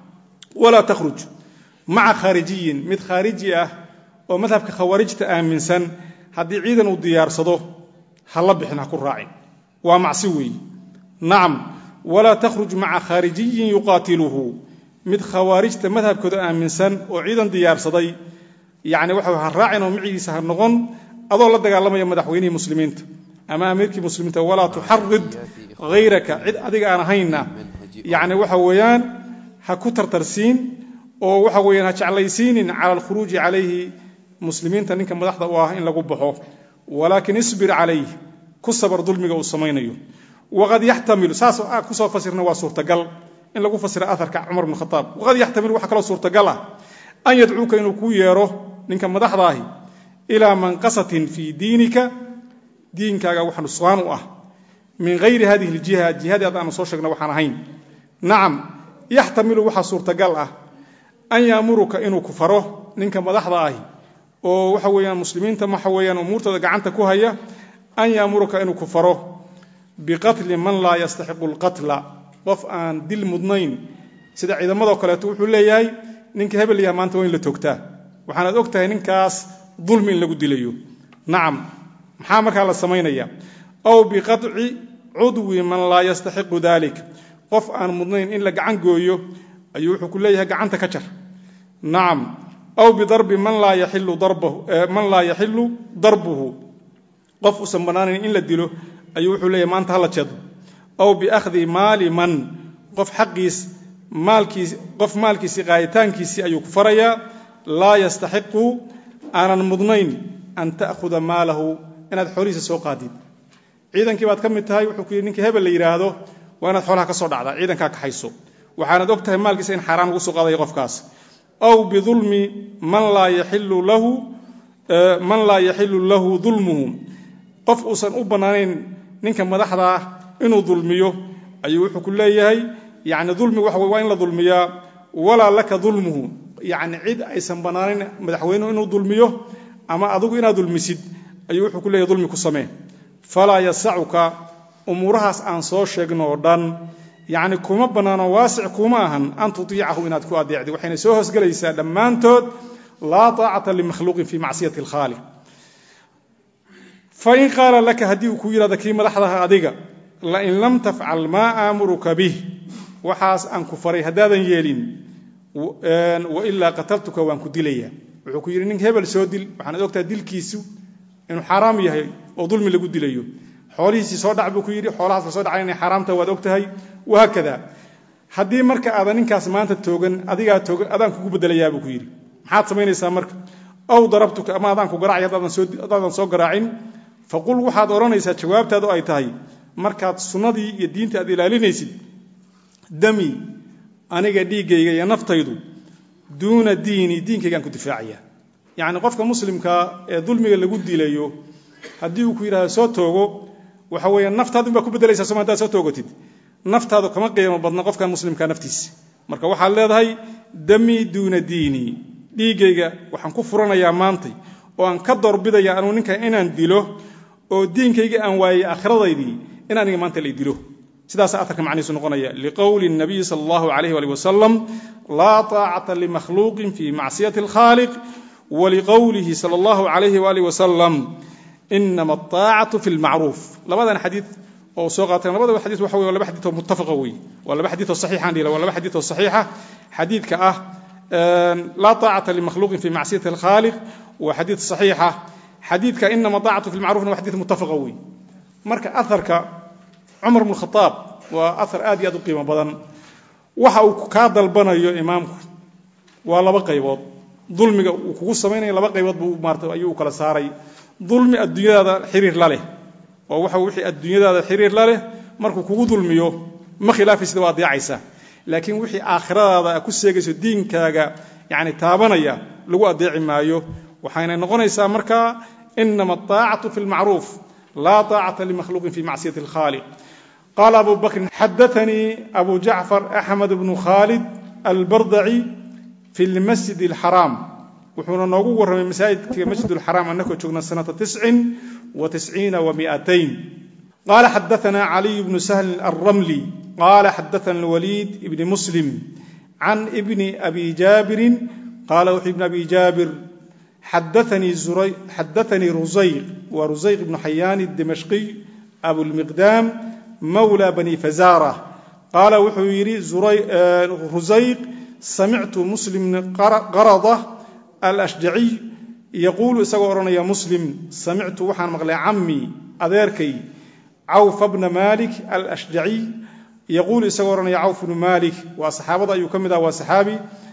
walaa takhruj maca khaarijiyin mid khaariji ah oo madhabka khawaarijta aaminsan haddii ciidan uu diyaarsado ha la bixin ha ku raacin waa macsi weeye nacam walaa takhruj maca khaarijiyin yuqaatiluhu mid khawaarijta madhabkooda aaminsan oo ciidan diyaarsaday yacni waxa ha raacin oo micigiisa ha noqon adoo la dagaalamaya madaxweynihii muslimiinta ama amiirkii muslimiinta walaa tuxarid hayraka cid adiga aan ahayna yacni waxa weeyaan ha ku tartarsiin oo waxa weeyaan ha jeclaysiinin cala alkhuruuji calayhi muslimiinta ninka madaxda u ah in lagu baxo walaakin isbir calayh ku sabar dulmiga uu samaynayo waqad yaxtamilu saas ku soo fasirna waa suurtagal in lagu fasira aharka cumar ibn khataab waqad yaxtamilu waxa kaloo suurtagal ah an yadcuuka inuu kuu yeero ninka madaxda ahi ilaa manqasatin fii diinika diinkaaga wax nusqaan u ah min hayri hadihi aljiha jihadii aad aanu soo sheegna waxaan ahayn nacam yaxtamilu waxaa suurtagal ah an yaamuruka inuu ku faro ninka madaxda ahi oo waxa weeyaan muslimiinta waxa weeyaan umuurtooda gacanta ku haya an yaamuruka inuu ku faro biqatli man laa yastaxiqu alqatla qof aan dil mudnayn sida ciidamadoo kaleeto wuxuu leeyahay ninka hebel yaha maanta waa in la toogtaa waxaanaad og tahay ninkaas dulmi in lagu dilayo nacam maxaa markaa la samaynaya aw biqaطci cudwi man laa yastaxiqu dalik qof aan mudnayn in la gacan gooyo ayuu wuxuu ku leeyahay gacanta ka jar nacam aw bidarbi man laa yaxilu darbahu man laa yaxilu darbuhu qof uusan bannaanayn in la dilo ayuu wuxuu leeyahay maanta hala jeedo aw biakhdi maali man qof xaqiis maalkiis qof maalkiisii qaaditaankiisii ayuu ku farayaa laa yastaxiqu aanan mudnayn an ta'khuda maalahu inaad xoolihiisa soo qaadid ciidankii baad ka mid tahay wuxuu ku yidhi ninka hebel la yidhaahdo waa inaad xoolaha ka soo dhacdaa ciidankaa kaxayso waxaanad og tahay maalkiisa in xaaraan ugu soo qaadaya qofkaas aw bidulmi man laa yaxilu lahu man laa yaxilu lahu dulmuhu qof uusan u bannaanayn ninka madaxda ah inuu dulmiyo ayuu wuxuu ku leeyahay yacni dulmi waxa waa in la dulmiyaa walaa laka dulmuhu yacni cid aysan bannaanayn madaxweynuhu inuu dulmiyo ama adigu inaad dulmisid ayuu wuxuu ku leeyahay dulmi ku samee falaa yasacuka umuurahaas aan soo sheegno oo dhan yacni kuma bannaano waasic kuma ahan an tutiicahu inaad ku adeecdi waxayna soo hoosgelaysaa dhammaantood laa taacata limakhluuqin fii macsiyati alkhaaliq fain qaala laka haddii uu ku yidhahdo kii madaxdaha adiga lain lam tafcal maa aamuruka bih waxaas aan ku faray haddaadan yeelin wailaa qataltuka waan ku dilaya wuxuu ku yidhi nin hebel soo dil waxaanad ogtahay dilkiisu inuu xaaraam yahay oo dulmi lagu dilayo xoolihiisii soo dhac buu ku yidhi xoolahaas la soo dhacan inay xaaraamta waad og tahay wahaakada haddii marka aadan ninkaas maanta toogan adigaa toogan adaan kugu bedelayaa buu ku yidhi maxaad samaynaysaa marka aw darabtuka ama adaan ku garaacay haddaadan soo garaacin faqul waxaad odhanaysaa jawaabtaadu ay tahay markaad sunnadii iyo diinta aad ilaalinaysid dami aniga dhiiggayga iyo naftaydu duuna diini diinkaygaan ku difaacaya yacni qofka muslimka ee dulmiga lagu dilayo haddii uu ku yidhahdo soo toogo waxa weeye naftaadu baa ku bedelaysaa soma hadaad soo toogatid naftaadu kama qiimo badna qofkan muslimka naftiisa marka waxaad leedahay dami duuna diini dhiiggayga waxaan ku furanayaa maantay oo aan ka doorbidaya anuu ninka inaan dilo oo diinkayga aan waayey aakhiradaydii in aniga maanta la dilo sidaas atarka macnihiisu noqonaya liqowli nabiy sala allahu calayhi waalihi wasalam laa taacata limakhluuqin fii macsiyati alkhaaliq waliqowlihi sala allahu calayhi waalihi wasalam inama ataacatu fi lmacruuf labadan xadiid oo soo qaateen labadaba xadiid waxa wey waa laba xadiid oo muttafaqa wey waa laba xadiid oo saxiixaan dhila waa laba xadiid oo saxiixa xadiidka ah laa taacata limakhluuqin fii macsiyati alkhaaliq waa xadiid saxiixa xadiidka inama taacatu fi lmacruufna waa xadiid muttafaqa wey marka aharka cumar bnu khataab waa ahar aad iyo aad u qiimo badan waxa uu kaa dalbanayo imaamku waa laba qaybood dulmiga uu kugu samaynaya laba qaybood buu maarta ayuu u kala saaray dulmi adduunyadaada xiriir la leh oo waxa wixii adduunyadaada xiriir la leh markuu kugu dulmiyo ma khilaafaysid waa adeecaysaa laakiin wixii aakhiradaada ku seegayso diinkaaga yacni taabanaya lagu adeeci maayo waxayna noqonaysaa markaa inama ataacatu fi lmacruuf laa taacata limakhluuqin fii macsiyati alkhaaliq qaala abu bakrin xadaanii abu jacfar axmed bnu khaalid albardaci fi lmasjid alxaraam wuxuuna noogu warramay masaajidka masjidul xaraam annagoo joogna sanata tiscin wa tisciina wa mi'atayn qaala xadathana caliy bnu sahl alramli qaala xadathana alwaliid ibni muslim can ibni abi jaabirin qaala wuxuu ibn abi jaabir xadathanii zuray xadathanii rusayq wa rusayq ibnu xayaan ad-dimashqi abu al-miqdam mawla bani fazara qaala wuxuu yidhi rusayq samictu muslim qarada alashjaciy yaquulu isagoo odhanaya muslim samictu waxaan maqlay cammi adeerkay cawf bna malik alashjaciy yaquulu isagoo odhanaya cawf bnu malik waa saxaabada ayuu ka mid ah waa saxaabi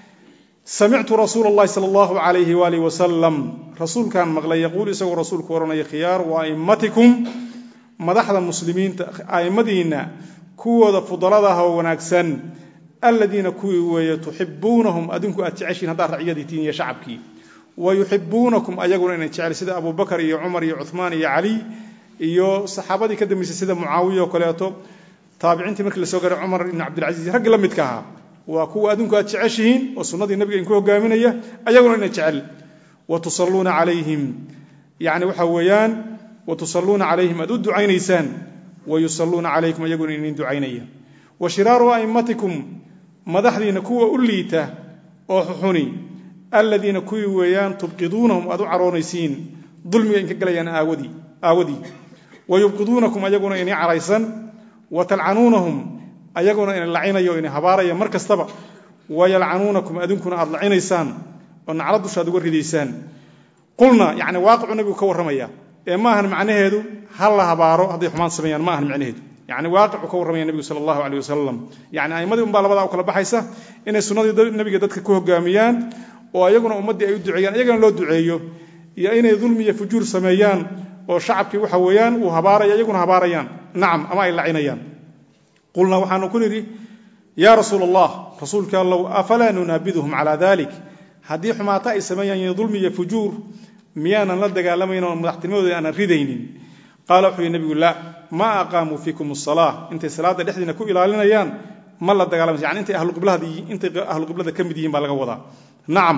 samictu rasuula اllahi salى allahu alayhi waalih wasalam rasuulkaan maqlay yaquulu isagoo rasuulku odhanaya khiyaaru a'immatikum madaxda muslimiinta a'immadiinna kuwooda fudaladaah oo wanaagsan aladiina kuwii weeye tuxibuunahum adinku aad jeceshiin haddaad racyadii tihin iyo shacabkii wa yuxibuunakum ayaguna inay jecel sida abubakar iyo cumar iyo cuhmaan iyo cali iyo saxaabadii ka dambaysay sida mucaawiya oo kaleeto taabiciintii markii la soo garay cumar ibn cabdilcaziiz raggi la midka ahaa waa kuwa adinku aad jeceshihiin oo sunnadii nabiga idinku hogaaminaya ayaguna inay jecel wa tusalluuna calayhim yacni waxa weeyaan wa tusalluuna calayhim aad u ducaynaysaan wa yusalluuna calaykum ayaguna inin ducaynaya wa shiraaru a'immatikum madaxdiina kuwa u liita oo xuxuni aladiina kuwii weeyaan tubqiduunahum aad u caroonaysiin dulmiga inka galayaan aawadii aawadii wa yubqiduunakum ayaguna inay caraysan wa talcanuunahum ayaguna inay lacinayo inay habaaraya mar kastaba wa yalcanuunakum adinkuna aad lacinaysaan oo nacla dushaad uga ridaysaan qulna yacni waaqicu nabigu ka warramaya ee ma ahan macnaheedu hal la habaaro hadday xumaan sameeyaan ma ahan macnaheedu yacni waaqicu ka warramaya nebigu sala allahu alayh wasalam yacni a'immadii unbaa labadaa u kala baxaysa inay sunnadii nebiga dadka ku hogaamiyaan oo ayaguna ummaddii ay u duceeyaan iyagana loo duceeyo iyo inay dulmi iyo fujuur sameeyaan oo shacabkii waxa weeyaan uu habaaraya iyaguna habaarayaan nacam ama ay lacinayaan qulnaa waxaanu ku nidhi yaa rasuula allah rasuulka allow afalaa nunaabiduhum calaa dalik haddii xumaata ay sameeyaan iyo dulmi iyo fujuur miyaanan la dagaalamayn oo madaxtinimadooda aanan ridaynin qaala wuxuu yidhi nebigu laa maa aqaamuu fiikum asalaa intay salaadda dhexdiina ku ilaalinayaan ma la dagaalamaysa yani intay ahluqiblahintay ahluqiblada ka mid yihiin baa laga wadaa nacam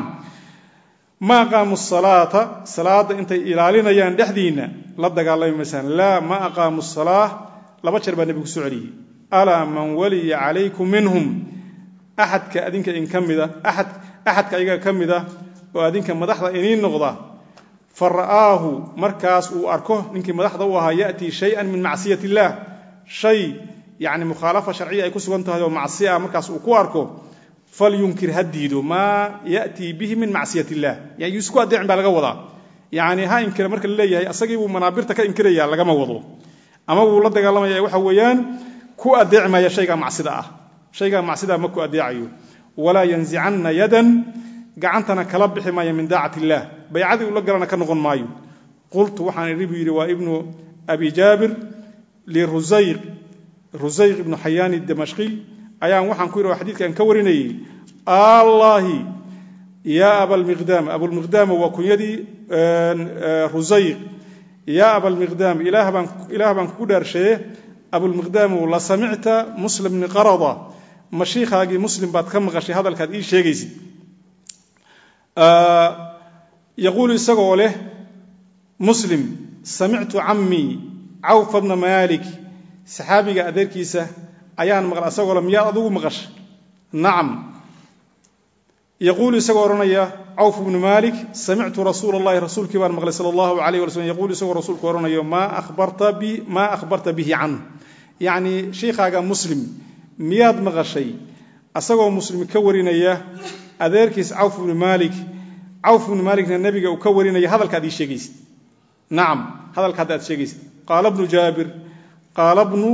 ma aqaamu salaata salaadda intay ilaalinayaan dhexdiinna la dagaalami maysaan laa ma aqaamu salaa laba jeer baa nebigu ku soo celiyey alaa man waliya calaykum minhum axadka adinka in ka mida aad axadka ayaga ka mid ah oo adinka madaxda iniin noqda fa ra'aahu markaas uu arko ninkii madaxda u ahaa ya'tii shay-an min macsiyat illaah shay yacni mukhaalafa sharciya ay ku sugan tahay oo macsi ah markaas uu ku arko falyunkir ha diido maa ya'tii bihi min macsiyat illaah yani yuusku addeecin baa laga wadaa yacni ha inkira marka la leeyahay asagii buu manaabirta ka inkiraya lagama wado ama wuu la dagaalamaya waxa weeyaan ku addeeci maya shaygaa macsida ah shaygaa macsidaa ma ku addeecayo walaa yanzicanna yadan gacantana kala bixi maayo min daacati illaah baycadii ula galana ka noqon maayo qultu waxaan idhi buu yidhi waa ibnu abi jaabir lirusayq rusayq ibnu xayaani damashqi ayaan waxaan ku yidhi oo xadiidkan ka warinayey allaahi yaa abalmiqdaam abulmiqdaam waa kunyadii rusayq yaa abalmiqdaam ilaah baan ilaah baan kugu dhaarsheeye abulmiqdaamu la samicta muslim bni qarada ma shiikhaagii muslim baad ka maqashay hadalkaad ii sheegaysid yaquulu isagoo leh muslim samictu cammii cawfa bna maalik saxaabiga adeerkiisa ayaan maqla isagoo le miyaad adugu maqasha nacam yaquulu isagoo odhanaya cawf bnu maalik samictu rasuula allahi rasuulkii baan maqlay sala allahu alayh wala slm yaquulu isagoo rasuulku odhanayo maa akhbarta bihi canhu yacni sheikhaaga muslim miyaad maqashay asagoo muslim ka warinaya adeerkiis cawf bnu maalik cawf bnu maalikna nebiga uu ka warinaya hadalka ad ii sheegaysid nacam hadalka hadda aad sheegaysid qaala bnu jaabir qaala bnu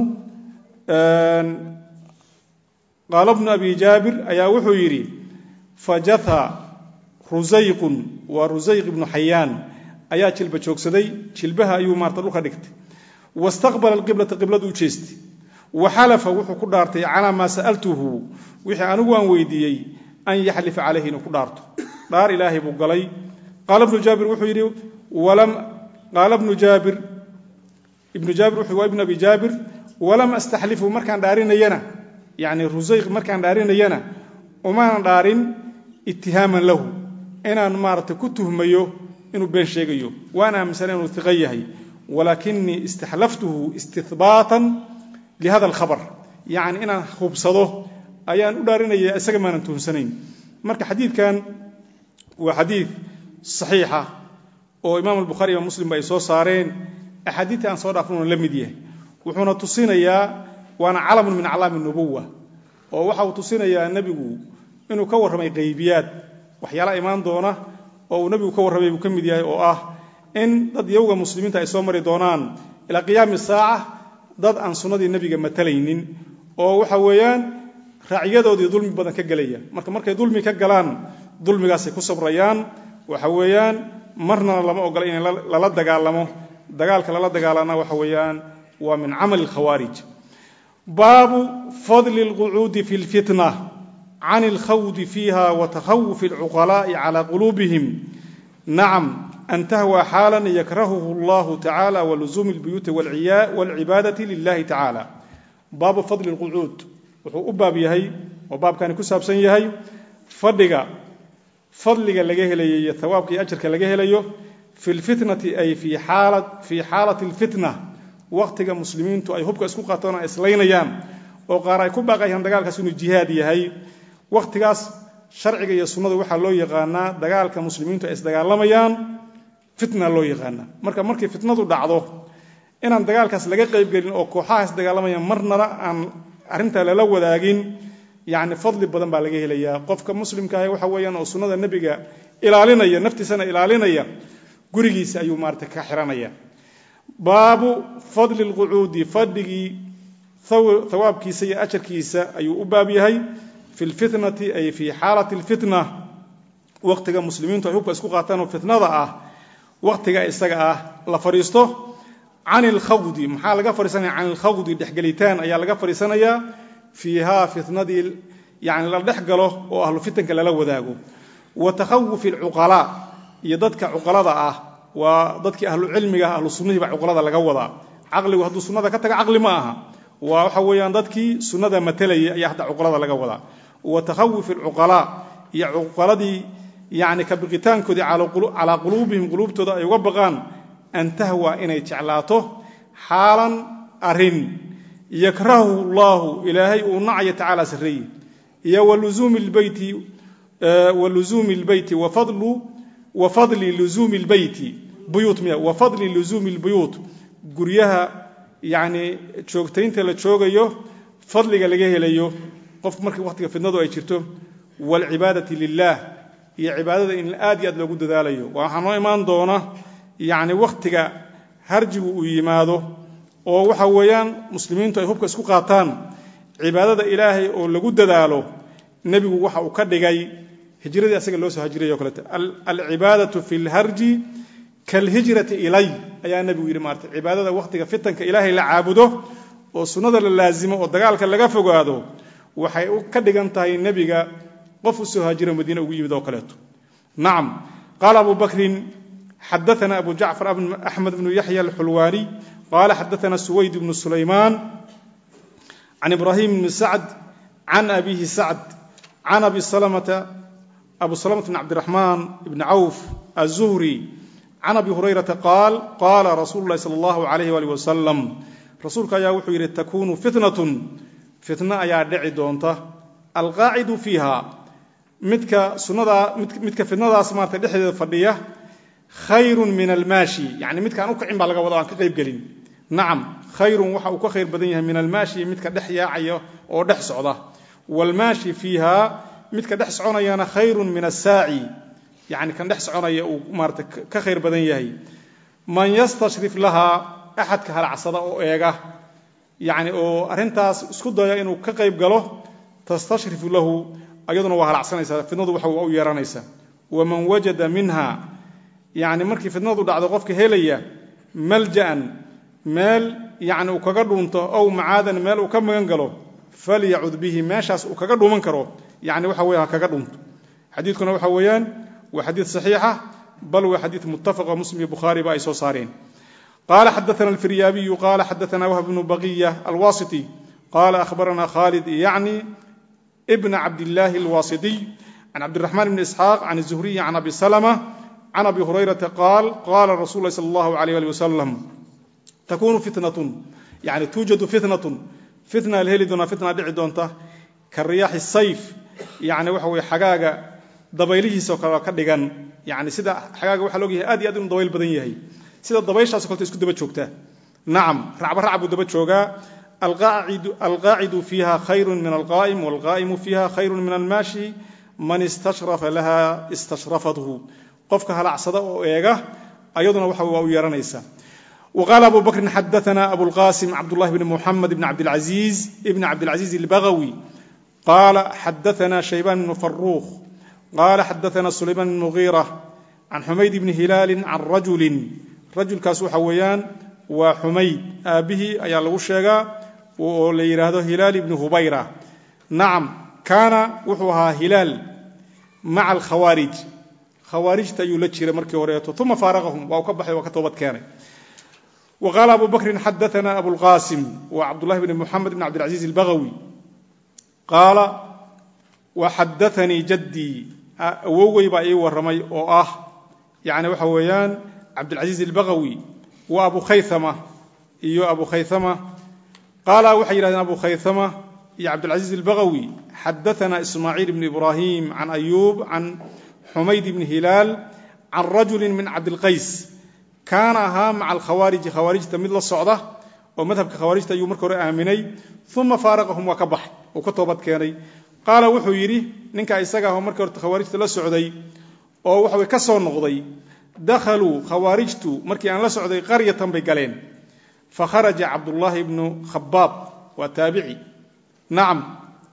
qaala bnu abi jaabir ayaa wuxuu yidhi fajatha rusayqun waa rusayq ibnu xayaan ayaa jilba joogsaday jilbaha ayuu maarta dhulka dhigtay wastaqbala alqiblata qibladu u jeestay wa xalafa wuxuu ku dhaartay calaa maa sa'altuhu wixii anigu aan weydiiyey an yaxlifa calayhi inuu ku dhaarto dhaar ilaahay buu galay qaala ibnu jaabir wuxuu yidhi walam qaala ibnu jaabir ibnu jaabir wuxuu waa ibnu abi jaabir walam astaxlifu markaan dhaarinayana yacni rusayq markaan dhaarinayana umaanan dhaarin ittihaaman lahu inaan maarata ku tuhmayo inuu been sheegayo waan aaminsan inuu thiqa yahay walakinni istahlaftuhu istithbaatan lihada alkhabar yani inaan hubsado ayaan u dhaarinaya isaga maanan tuhnsanayn marka xadiidkan waa xadiid saxiixa oo imaam al-bukhari iyo muslim ay soo saareen axaadiita aan soo dhaafnoo la mid yahay wuxuuna tusinayaa waana calamun min aclaami nubuwa oo waxa uu tusinayaa nebigu inuu ka warramay qaybiyaad waxyaala imaan doona oo uu nebigu ka warramay buu ka mid yahay oo ah in dad yowga muslimiinta ay soo mari doonaan ilaa qiyaami saaca dad aan sunnadii nebiga matalaynin oo waxa weeyaan raaciyadoodii dulmi badan ka gelaya marka markay dulmi ka galaan dulmigaasay ku sabrayaan waxa weeyaan marnana lama ogola in lala dagaalamo dagaalka lala dagaalana waxa weeyaan waa min camali alkhawaarij baabu fadli alqucuudi fi lfitna can alkhawdi fiiha wa takhawufi alcuqalaa'i cala quluubihim nacam an tahwa xaalan yakrahuhu allahu tacaala waluzuumi albuyuuti waalcibaadati lilahi tacaala baabu fadli alqucuud wuxuu u baab yahay oo baabkani ku saabsan yahay fadhiga fadliga laga helayo iyo thawaabka iyo ajarka laga helayo fi lfitnati ay fii xaalati alfitna waqtiga muslimiintu ay hubka isku qaataan ay islaynayaan oo qaar ay ku baaqayaan dagaalkaas inuu jihaad yahay waqtigaas sharciga iyo sunnada waxaa loo yaqaanaa dagaalka muslimiintu ay isdagaalamayaan fitna loo yaqaanaa marka markay fitnadu dhacdo inaan dagaalkaas laga qaybgelin oo kooxaha isdagaalamayaan marnaba aan arrintaa lala wadaagin yani fadli badan baa laga helayaa qofka muslimka ah waxa weeyaan oo sunnada nebiga ilaalinaya naftiisana ilaalinaya gurigiisa ayuu maarata ka xiranaya baabu fadli alqucuudi fadhigii thawaabkiisa iyo ajarkiisa ayuu u baab yahay fi lfitnati ay fii xaalati alfitna waqtiga muslimiintu ay hubka isku qaataan oo fitnada ah waqtiga isaga ah la fariisto can ilkhawdi maxaa laga fariisanaya can ilkhawdi dhexgelitaan ayaa laga fariisanayaa fiihaa fitnadii yani la dhex galo oo ahlu fitanka lala wadaago wa takhawufi alcuqalaa iyo dadka cuqalada ah waa dadkii ahlu cilmiga ah ahlu sunnihii baa cuqalada laga wadaa caqligu hadduu sunnada ka taga caqli ma aha waa waxa weeyaan dadkii sunnada matalayay ayaa hadda cuqalada laga wadaa wa takhawufi alcuqalaa iyo cuqaladii yani ka biqitaankoodii calaa quluubihim quluubtooda ay uga baqaan an tahwa inay jeclaato xaalan arin yakrahu allahu ilaahay uu nacyo tacaala sarreeye iyo waluzuumi lbeyti wa fadli luzuumi lbeyti buyuut miya wa fadli luzuumi lbuyuut guryaha yani joogtaynta la joogayo fadliga laga helayo qof markii waqtiga fidnadu ay jirto waalcibaadati lilah iyo cibaadada in aad iyo aad loogu dadaalayo waxaa noo imaan doona yani waqtiga harjigu uu yimaado oo waxa weeyaan muslimiintu ay hubka isku qaataan cibaadada ilaahay oo lagu dadaalo nebigu waxa uu ka dhigay hijradii asaga loo soo hajirayo kaleeto alcibaadatu fi lharji kalhijrati ilay ayaa nebigu yidhi maarta cibaadada waqtiga fitanka ilaahay la caabudo oo sunnada la laazimo oo dagaalka laga fogaado waxay ka dhigan tahay nebiga qof u soo hajiro madiina ugu yimid oo kaleeto nacam qaala abu bakrin xadaana abu jacfar axmed bnu yaxya alxulwaani qaala xadaana suwayd bnu sulaymaan can ibrahim bni sacd can abihi sacd can abi salamata abu salamata bn cabdiraxmaan bni cawf azuhri can abi hurayrata qaal qaala rasuulu lahi sala allahu alayh alih wasalam rasuulka ayaa wuxuu yidhi takunu fitnatun fitna ayaa dhici doonta alqaacidu fiiha midka sunada midka fitnadaas maarta dhexdeeda fadhiya khayrun min almaashi yani midkaan u kicin baa laga wada aan ka qayb gelin nacam khayrun waxa uu ka khayr badan yahay min almaashi midka dhex yaacaya oo dhex socda waalmaashi fiiha midka dhex soconayana khayrun min asaaci yani kan dhex soconaya uu maarata ka khayr badan yahay man yastashrif lahaa axadka halacsada oo eega yani oo arrintaas isku daya inuu ka qayb galo tastashrifu lahu ayaduna waa halacsanaysaa fitnadu waxa u yeeranaysaa waman wajada minha yani markii fitnadu dhacdo qofka helaya malja'an meel yani uu kaga dhuunto ow macaadan meel uu ka magan galo falyacud bihi meeshaas uu kaga dhuuman karo yani waxa weya ha kaga dhuunto xadiidkuna waxa weeyaan waa xadiid saxiixa bal waa xadiid muttafaq oo muslim iyo bukhaari ba ay soo saareen qaala xadaana alfiryaabiyu qaala xadaana wahb bnu baqiya alwasiti qaala akhbarana khalid yacni bna cabdillaahi alwasitiy عن عبد الرحمن بن إسحاق عن الزهري عن أبي سلمة عن أبي هريرة قال قال رسول الله صلى الله عليه وسلم تكون فتنة يعني توجد فتنة فتنة الهيل دون فتنة دعي دونته كالرياح الصيف يعني وحوي حقاقة ضبيله سوكا كدغان يعني سيدا حقاقة waxa loo yahay aad iyo aad in dabayl badan yahay sida dabayshaas kolta isku daba joogta نعم رعب رعب daba jooga القاعد القاعد فيها خير من القائم والقائم فيها خير من الماشي من استشرف لها استشرفته قفك هل عصدا او ايغا ايضنا waxa uu yeeranaysa وقال أبو بكر حدثنا أبو القاسم عبد الله بن محمد بن عبد العزيز ابن عبد العزيز البغوي قال حدثنا شيبان بن فروخ قال حدثنا سليمان بن مغيرة عن حميد بن هلال عن رجل رجل كاسو حويان وحميد أبيه أي الله شيغا وليرهده هلال بن هبيرة نعم كان وحوها هلال مع الخوارج خوارج تيولتشير مركي وريته ثم فارغهم وكبحي وكتوبت كان وقال أبو بكر حدثنا أبو القاسم وعبد الله بن محمد بن عبد العزيز البغوي قال وحدثني جدي ووي باي ورمي او اه يعني waxa weeyaan عبد العزيز البغوي وابو خيثمه iyo ابو خيثمه قال وحي يرادين ابو خيثمه يا عبد العزيز البغوي حدثنا اسماعيل بن ابراهيم عن ايوب عن حميد بن هلال عن رجل من عبد القيس كان ها مع الخوارج خوارج تمد الصعده ومذهب خوارج تيو markii hore aaminay ثم فارقهم وكبح وكتوبت keenay قال wuxuu yiri ninka isaga ah markii hore khawaarijta la socday oo waxa way ka soo noqday dakhalu khawaarijtu markii aan la socday qaryatan bay galeen fa kharaja Abdullah ibn Khabbab wa tabi'i na'am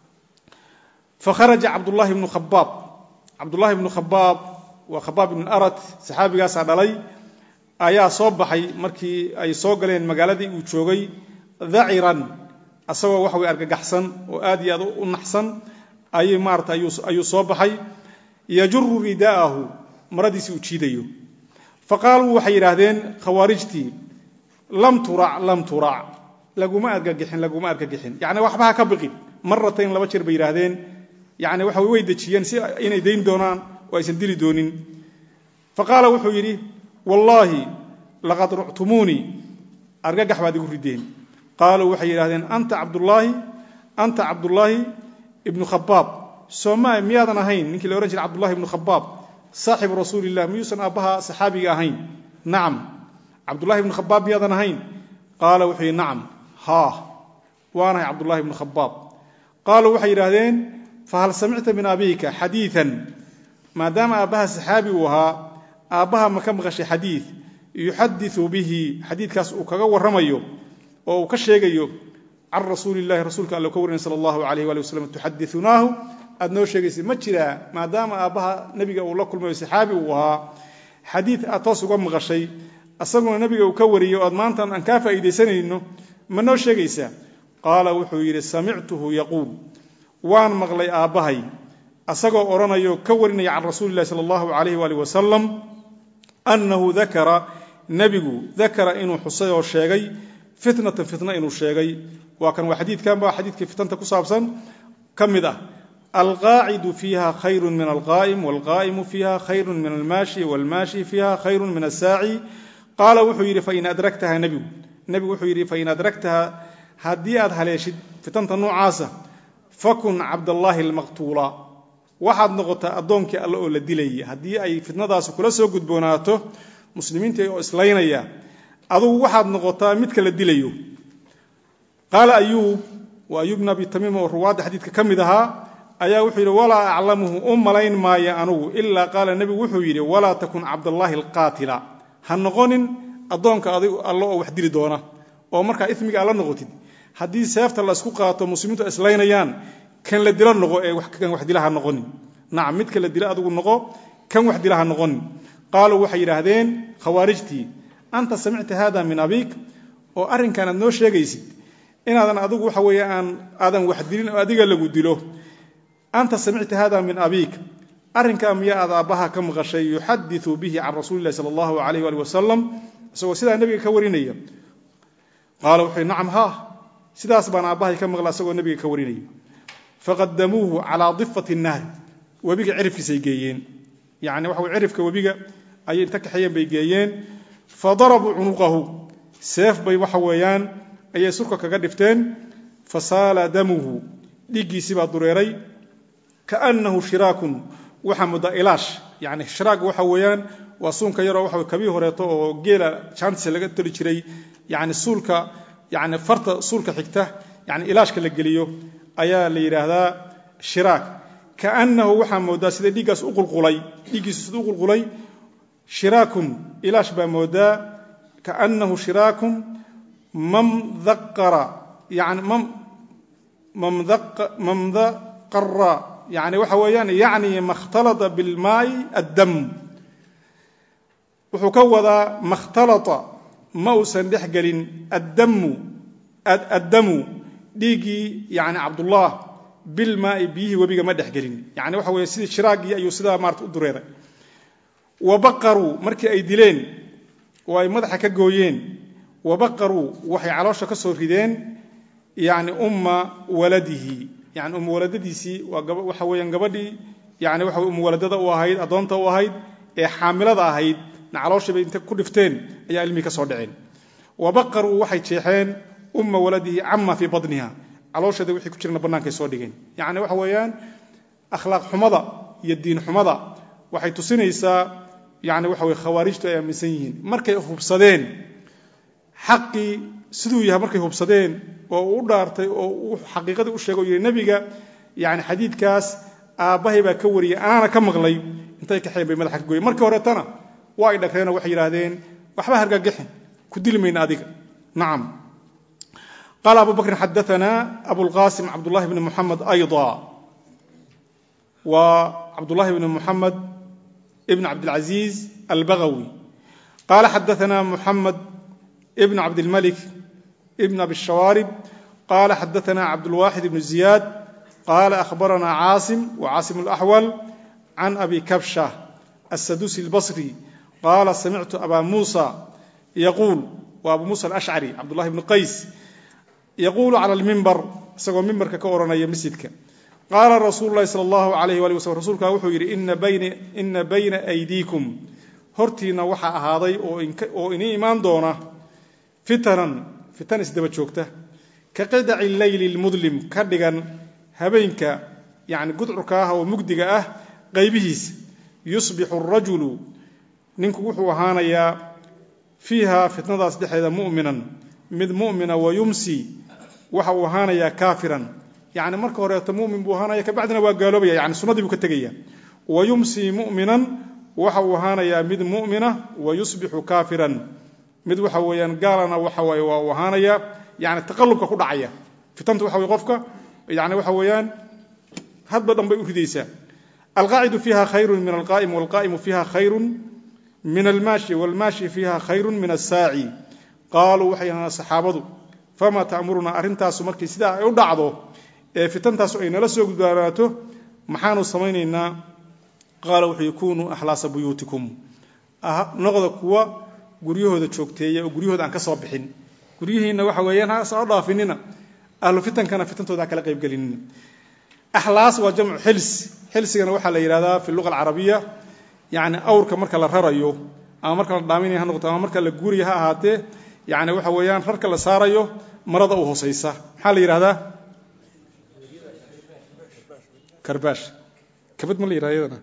fa kharaja Abdullah ibn Khabbab Abdullah ibn Khabbab wa Khabbab ibn Arat saxaabigaas dhalay ayaa soo baxay markii ay soo galeen magaaladii uu joogay dha'iran asagoo waxa way argagaxsan oo aad iyo aad u naxsan ay maarta ayuu soo baxay yajru ridaahu maradiisi u jiidayo faqaalu waxay yiraahdeen khawaarijti lam tura lam tura laguma argagixin laguma argagixin yaani waxba ka biqin marrateen laba jeer bay yiraahdeen yaani waxa way weydajiyeen si inay deyn doonaan oo aysan dili doonin faqaala wuxuu yiri wallahi laqad ru'tumuni argagax baad igu rideen qaalu waxay yiraahdeen anta abdullahi anta abdullahi ابن خباب سوما ميادنا هين نكي لو رجل عبد الله بن خباب صاحب رسول الله ميوسن ابها صحابي هين نعم عبد الله بن خباب ميادنا هين قال وحي نعم ها وانا عبد الله بن خباب قالوا وحي يراهدين فهل سمعت من ابيك حديثا ما دام ابها صحابي وها ابها ما كم غشي حديث يحدث به حديث كاس او كغا ورمايو او كشيغيو عن رسول الله رسولك الله كورن صلى الله عليه واله وسلم تحدثناه ادنو شيغيس ما جيرا ما دام ابها نبيga uu la kulmay saxaabi uu ahaa xadiis atos uga maqashay asaguna nabiga uu ka wariyo oo maantan aan ka faa'iideysanayno ma noo sheegaysa qaala wuxuu yiri sami'tuhu yaqul waan maqlay aabahay asagoo oranayo ka warinaya can rasuulillaah sallallahu alayhi wa alihi wasallam annahu dhakara nabigu dhakara inuu xusay oo sheegay fitnatan fitna inuu sheegay وكان وحديث كان بقى حديث كيف تنتكو صابسا كمده القاعد فيها خير من القائم والقائم فيها خير من الماشي والماشي فيها خير من الساعي قال وحيري فإن أدركتها نبي نبي وحيري فإن أدركتها هديات هليشد فتنت نوعاسة فكن عبد الله المقتولة واحد نقطة أدونك الله أولا ديلي هدي أي فتنة داسو كلا سو قدبوناته مسلمين تيو إسلاينيا أدو واحد نقطة متك لديليو قال أيوب وأيوب نبي تميم والرواد حديث كمدها أيا وحير ولا أعلمه أم لين ما يأنو إلا قال النبي وحير ولا تكن عبد الله القاتل هنغون أدونك الله وحدير دونه ومركا إثمك على نغوتي حديث سيفت الله سكوكا مسلمين إسلاينيان كان لديلا نغو كان وحدي لها نغوني نعم متك لديلا أدو نغو كان وحدي لها نغوني قالوا وحير هذين خوارجتي أنت سمعت هذا من أبيك وأرن كان النوش يجيسي إن هذا أدوك وحوي أن آدم وحدين أديك اللي قدله أنت سمعت هذا من أبيك أرن كام يا أذا أباها كم غشي يحدث به عن رسول الله صلى الله عليه وآله وسلم سوى سيدا النبي كوريني قال وحي نعم ها سيدا سبان أباها كم غلا سوى النبي كوريني فقدموه على ضفة النهر webiga cirifkiisay geeyeen yani waxa way cirifka webiga ayay inta kaxayeen bay geeyeen fadarabu unuqahu seef bay waxa weeyaan ayay surka kaga dhifteen fasala damuhu dhigiisi baa dureeray kaannahu shiraakun waxa muda ilaash yani shiraag waxa weeyaan waa suunka yar oo waxa kabii horeeto oo geela chance laga tiri jiray yani suulka yani farta suulka xigta yani ilaashka la geliyo ayaa la yiraahdaa shiraak kaannahu waxa moodaa sida dhigaas u qulqulay dhigiisu sida u qulqulay shiraakun ilaash baa moodaa kaannahu shiraakun mamdaqara yani mam mamdaq mamdaqara يعني waxa weeyaan yani makhtalata bil maa'i ad-dam wuxuu ka wadaa makhtalata ma uusan dhex galin ad-damu ad-damu dhigi yani Abdullah bil maa'i bihi wabiga ma dhex galin yani waxa weey sidii shiraagi ayuu sidaa maarta u dureeray wabaqaru markii ay dileen oo ay madaxa ka gooyeen wabaqaru waxay caloosha ka soo rideen yani umma waladihi يعني أم ولدتي waxa weeyaan gabadhii yani waxa um waladada u ahayd adoonta u ahayd ee xaamilada ahayd nacaloosha bay inta ku dhifteen ayaa ilmi ka soo dhaceen wabaqaru waxay jeexeen um waladihi amma fi badniha calooshada wixii ku jirna banaanka soo dhigeen yani waxa weeyaan akhlaaq xumada iyo diin xumada waxay tusinaysaa yani waxa way khawaarijtu ay aaminsan yihiin markay hubsadeen xaqi siduu yahay markay hubsadeen oo uu dhaartay oo uu xaqiiqada u sheegay oo nabiga yani xadiidkaas aabahay baa ka wariyay ana ka maqlay intay ka xeebay madaxa ka gooyay markii hore tana waa ay dhakreen waxay yiraahdeen waxba hargagaxin ku dilmayna adiga naam qala abu bakr hadathana abu al-qasim abdullah ibn muhammad ayda wa abdullah ibn muhammad ibn abd al-aziz al-baghawi qala hadathana muhammad ibn abd al-malik ابن أبي الشوارب قال حدثنا عبد الواحد بن زياد قال أخبرنا عاصم وعاصم الأحول عن أبي كبشة السدوسي البصري قال سمعت أبا موسى يقول وأبو موسى الأشعري عبد الله بن قيس يقول على المنبر سقوا منبر ككورنا يمسدك قال رسول الله صلى الله عليه وآله وسلم رسولك وحير إن بين إن بين أيديكم هرتينا وحا هذي أو إن إيمان دونه فتنا fitan isdaba joogta ka qada'i al-layl al-mudlim ka dhigan habeenka yani gudcurka ah oo mugdiga ah qaybihiis yusbihu ar-rajulu ninku wuxuu ahaanayaa fiha fitnadaas dhexeeda mu'minan mid mu'mina wa yumsi waxa uu ahaanayaa kaafiran yani marka hore ta mu'min buu ahaanayaa ka bacdina waa gaaloobaya yani sunnadii buu ka tagaya wa yumsi mu'minan waxa uu ahaanayaa mid mu'mina wa yusbihu kaafiran mid waxa weeyaan gaalana waxa way waa wahanaya yaani taqallubka ku dhacaya fitantu waxa way qofka yaani waxa weeyaan hadba dhanbay u ridaysa alqaa'idu fiha khayrun min alqaa'im walqaa'imu fiha khayrun min almashi walmashi fiha khayrun min as-sa'i qalu waxayna saxaabadu fama ta'muruna arintaas markii sida ay u dhacdo ee fitantaas ay nala soo gudbaanaato maxaanu sameeynaa qaala wuxuu yakunu ahlaasa buyutikum ah noqdo kuwa guryahooda joogteeya oo guryahooda aan ka soo bixin guryihiina waxa weeyaan ha soo dhaafinina ahlu fitankana fitantooda kala qayb galinina ahlaas waa jamcu xils xilsigana waxa la yiraahdaa fi luqada arabiya yaani awrka marka la rarayo ama marka la dhaaminayo noqoto ama marka la guuriyo ha ahaatee yaani waxa weeyaan rarka la saarayo marada u hooseysa waxa la yiraahdaa karbash kabad ma la yiraahdaa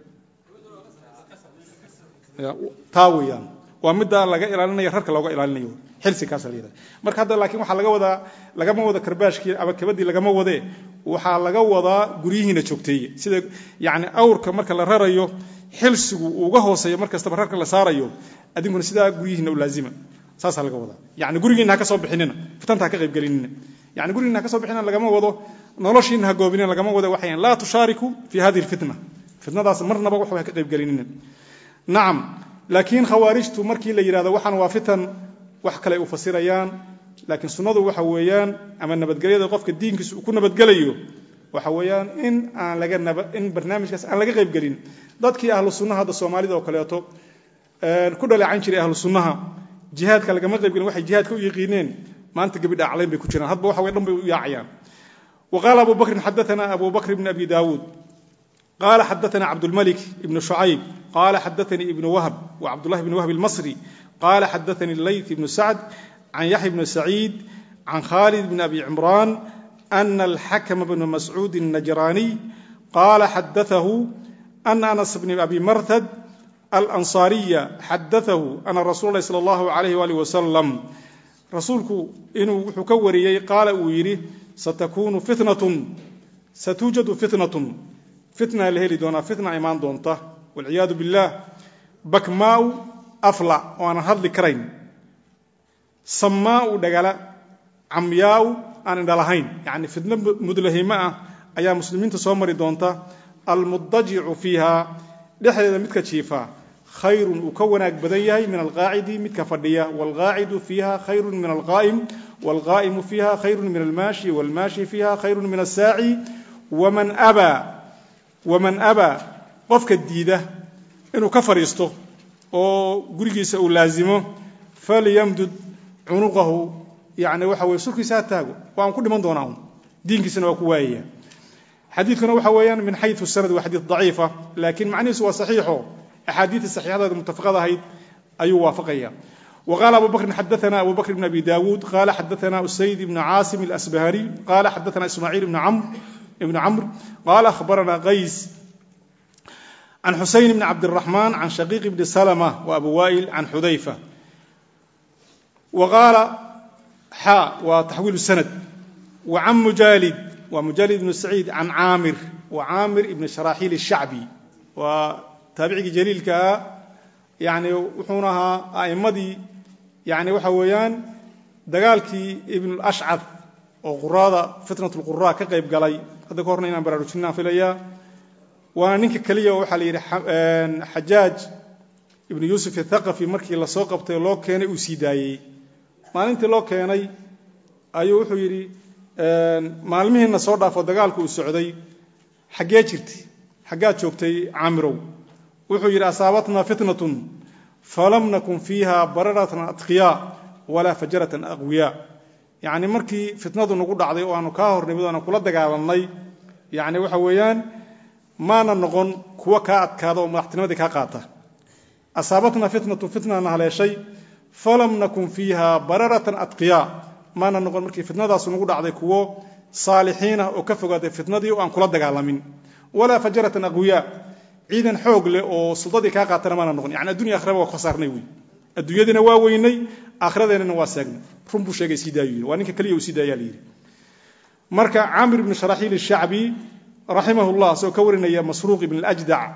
ya taawiyan ومدة لقى إلى يرهك لقى إلى النيو حلسي كاسر يدا مرك هذا لكن وحلا لقى وذا لقى ما وذا كرباش كي أبى كبدي لقى ما وذا وحلا لقى وذا جريه نشوكتي سيد يعني أور كمرك الرهريو حلس وجهه سي مرك استبرك الساريو أدين من سيدا جريه نولازمة ساس لقى وذا يعني جريه إنها كصوب حننا فتنتها كغيب قليلنا يعني جريه إنها كصوب حننا لقى ما وذا نلاش إنها جوابنا لقى ما وذا وحين لا تشاركوا في هذه الفتنة فتنة ذا مرنا بقى وحنا كغيب قليلنا نعم لكن خوارجtu markii la yiraahdo waxan waa fitan wax kale u fasirayaan laakiin sunnadu waxa weeyaan ama nabadgelyada qofka diinkiisa uu ku nabadgelayo waxa weeyaan in aan laga in barnaamijkaas aan laga qayb galin dadkii ahlu sunnaha hada Soomaalida oo kaleeto ee ku dhaleecan jiray ahlu sunnaha jihadka laga ma qayb galin waxay jihadka u yaqiineen maanta gabadha acleen bay ku jiraan hadba waxa way dhan bay u yaacayaan وقال ابو بكر حدثنا ابو بكر بن ابي داود قال حدثنا عبد الملك بن شعيب قال حدثني ابن وهب وعبد الله بن وهب المصري قال حدثني الليث بن سعد عن يحيى بن سعيد عن خالد بن أبي عمران أن الحكم بن مسعود النجراني قال حدثه أن أنس بن أبي مرثد الأنصاري حدثه أن رسول الله صلى الله عليه وآله وسلم رسولك إنه حكوري قال ويري ستكون فتنة ستوجد فتنة فتنة لهلي دونا فتنة إيمان دونته والعياذ بالله بكماو أفلع وأنا هذل كرين سماء دجلا عمياو أنا دلهين يعني فتنة مدلهمة أيا مسلمين تصومر دونته المضجع فيها لحد متك شيفا خير وكونك بديه من القاعد متك فرديه والقاعد فيها خير من القائم والقائم فيها خير من الماشي والماشي فيها خير من الساعي ومن أبى ومن أبى قفك الديدة إنه كفر يسته أو قريجيس أو لازمه فليمدد عنقه يعني وحوي سلك ساتاجو وعن كل من دونهم دين كسنة وكواية حديثنا وحويان من حيث السند وحديث ضعيفة لكن معناه هو صحيحه أحاديث الصحيحة هذا المتفقة هي أي وافقية وقال أبو بكر حدثنا أبو بكر بن أبي داود قال حدثنا السيد بن عاصم الأسبهري قال حدثنا إسماعيل بن عمرو ابن عمرو قال أخبرنا غيث عن حسين بن عبد الرحمن عن شقيق بن سلمة وأبو وائل عن حذيفة وقال حاء وتحويل السند وعن مجالد ومجالد بن سعيد عن عامر وعامر بن شراحيل الشعبي وتابعي جليل كا يعني وحونها أئمدي يعني وحويان دقالكي ابن الأشعث وقرادة فتنة القراء كقيب قلي هذا كورنا إننا براروشنا في ليا وننك كلية وحالي حجاج ابن يوسف الثقفي مركي الله سوق بتلو كان أسيداي ما أنت لو كاني أيوه حيري maalmihii na soo dhaafo dagaalku uu socday xagee jirtay xagaad joogtay Amro wuxuu yiri asaabatna fitnatun falam nakun fiha bararatan atqiya wala fajratan aqwiya yani markii fitnadu nagu dhacday oo aanu ka hornimid oo kula dagaalanay yani waxa weeyaan maana noqon kuwa ka adkaado oo madaxtinimada ka qaata asaabatna fitnatun fitnana haleeshay falam nakun fiha bararatan atqiya maana noqon markii fitnadaas nagu dhacday kuwo saalixiina oo ka fogaaday fitnadii oo aan kula dagaalamin wala fajratan aqwiya ciidan xoog leh oo sultadii ka qaatana maana noqon yani adduunyo aakhiraba waa khasarnay way adduunyadina waa weynay aakhiradeenana waa saagnay run buu sheegay sidaayo waa ninka kaliya uu sidaaya leeyahay marka Amir ibn Sharahil al-Sha'bi rahimahullah soo ka warinaya Masruuq ibn al-Ajda'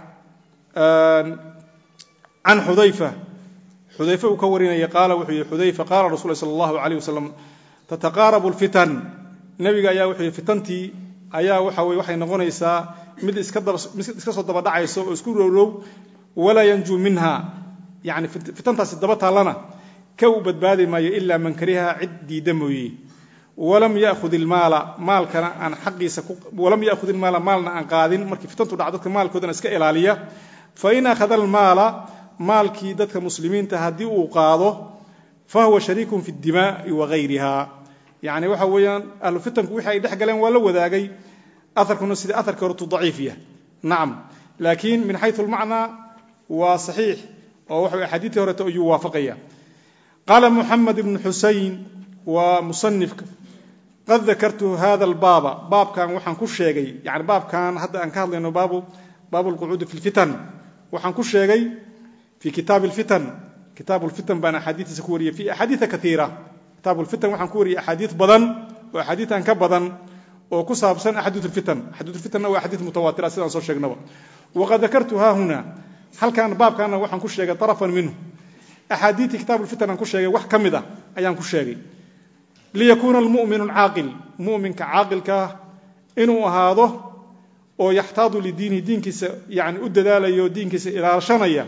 an Hudayfa Hudayfa uu ka warinaya qaala wuxuu Hudayfa qaala Rasuulullaahi sallallahu alayhi wasallam تتقارب الفتن نبي ayaa wuxuu fitantii ayaa waxa way waxay noqonaysaa mid iska daba iska soo daba dhacayso oo isku roorow wala yanju minha yani fitantaas daba taalana ka u badbaadi maayo illa man kariha iddi damoyi walam yaakhudh almala maalkana aan xaqiisa walam yaakhudh almala maalna aan qaadin markii fitantu dhacdo dadka maalkoodana iska ilaaliya fa in akhadha almala maalki dadka muslimiinta hadii uu qaado fa huwa shariikun fi ad-dimaa' wa ghayriha يعني waxa weeyaan ahlu fitanku wixii ay dhaxgaleen waa la wadaagay atharkuna sida atharka hortu daciifiya naam laakiin min haythu al-macna wa sahih oo waxa xadiithii hore uu waafaqaya qala muhammad ibn husayn wa musannif qad dhakartu hadha al-bab babkan waxaan ku sheegay yani babkan hadda aan ka hadlayno babu babu al-qu'ud fi al-fitan waxaan ku sheegay fi kitab al-fitan kitab al-fitan bana hadithisa ku wariye fi ahadith kathira كتاب الفتن وحن كوري أحاديث بدن وأحاديث عن كبدن وكسب سن أحاديث الفتن أحاديث الفتن أو أحاديث متواترة سيدنا صلى الله عليه وسلم وقد ذكرتها هنا هل كان باب كان وحن كشجع طرفا منه أحاديث كتاب الفتن عن كشجع وح كمدة أيام كشجع ليكون المؤمن العاقل مؤمن كعاقل كه إنه هذا أو يحتاج لدينه دين كس يعني أدى ذلك يدين كس إلى شنية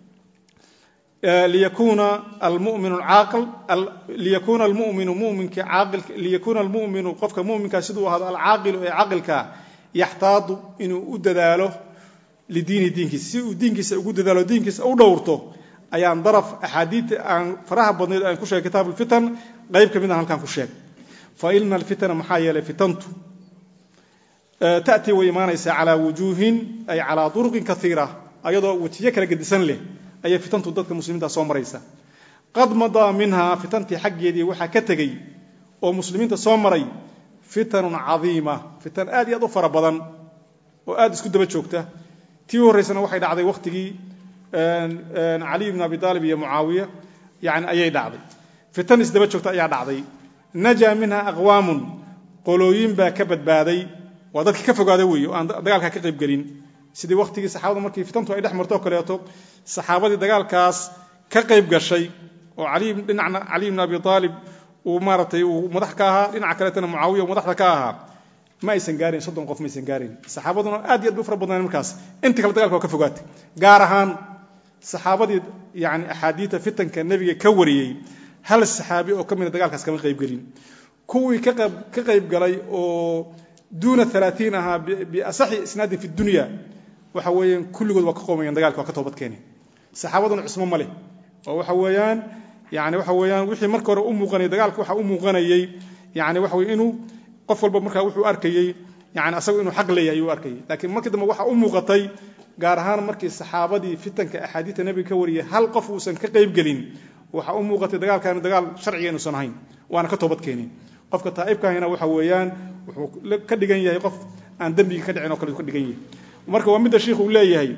ليكون المؤمن العاقل ليكون المؤمن مؤمن كعاقل ليكون المؤمن قفك مؤمن كسدو هذا العاقل عاقل ك يحتاج إنه أدلاله لدين دينك سو دينك سو أدلاله دينك أو دورته أيام ضرف أحاديث عن فرح بني عن كشة كتاب الفتن غير كمين عن كان كشة فإن الفتن محايلة فتنته تأتي ويمانيسا على وجوه أي على طرق كثيرة أيضا وتيك لقدسان له أي فتنة ضدك المسلمين تصوم مريسا قد مضى منها فتنة حق يدي وحكتجي ومسلمين تصوم مري فتن عظيمة فتن آدي أضفر بدن وآدي سكود بتشوكته تيو رئيسنا واحد عضي وقتي علي بن أبي طالب يا معاوية يعني أي دعضي فتن سدبت شوكته أي دعضي نجا منها أقوام قلوين باكبت بادي وضدك كفوا قادوي وأن دجالك كقريب قلين سيدي وقتي صحابة مركي فتنتو أي دحمر توكل يا توب صحابة دجال كاس كقريب قشي وعلي بن علي بن أبي طالب ومارتي ومضحكها لنا عكلتنا معاوية ومضحكها ما يسنجارين صدق قف ما يسنجارين صحابتنا آدي يدو في ربنا المكاس أنت كلا دجالك وكفوا قارهان صحابة يعني أحاديث فتن كان النبي كوري هل الصحابي أو كم من دجالك كاس كم قريب قلين كوي كقرب كقريب قلي أو دون ثلاثينها بأصح إسناد في الدنيا وحويان كل جود وكقومين دجالك وكتوبت كاني صحابتنا عثمان ملي وحويان يعني وحويان وحي مركور أم غني دجالك وح أم غنيي يعني وحوي إنه قفل بمركه وحو أركي يعني أسوي إنه حق لي أيو أركي لكن ما كده ما وح أم غطي جارهان مركي الصحابة دي فتن كأحاديث النبي كوري هل قفوسا كقريب قلين وح أم غطي دجال كان دجال شرعي إنه صنعين وأنا كتوبت كاني قف كتائب كان هنا وحويان كدقن يهي قف aan dambiga ka dhicin oo kale ku dhigan yahay marka waa mid sheekhu uu leeyahay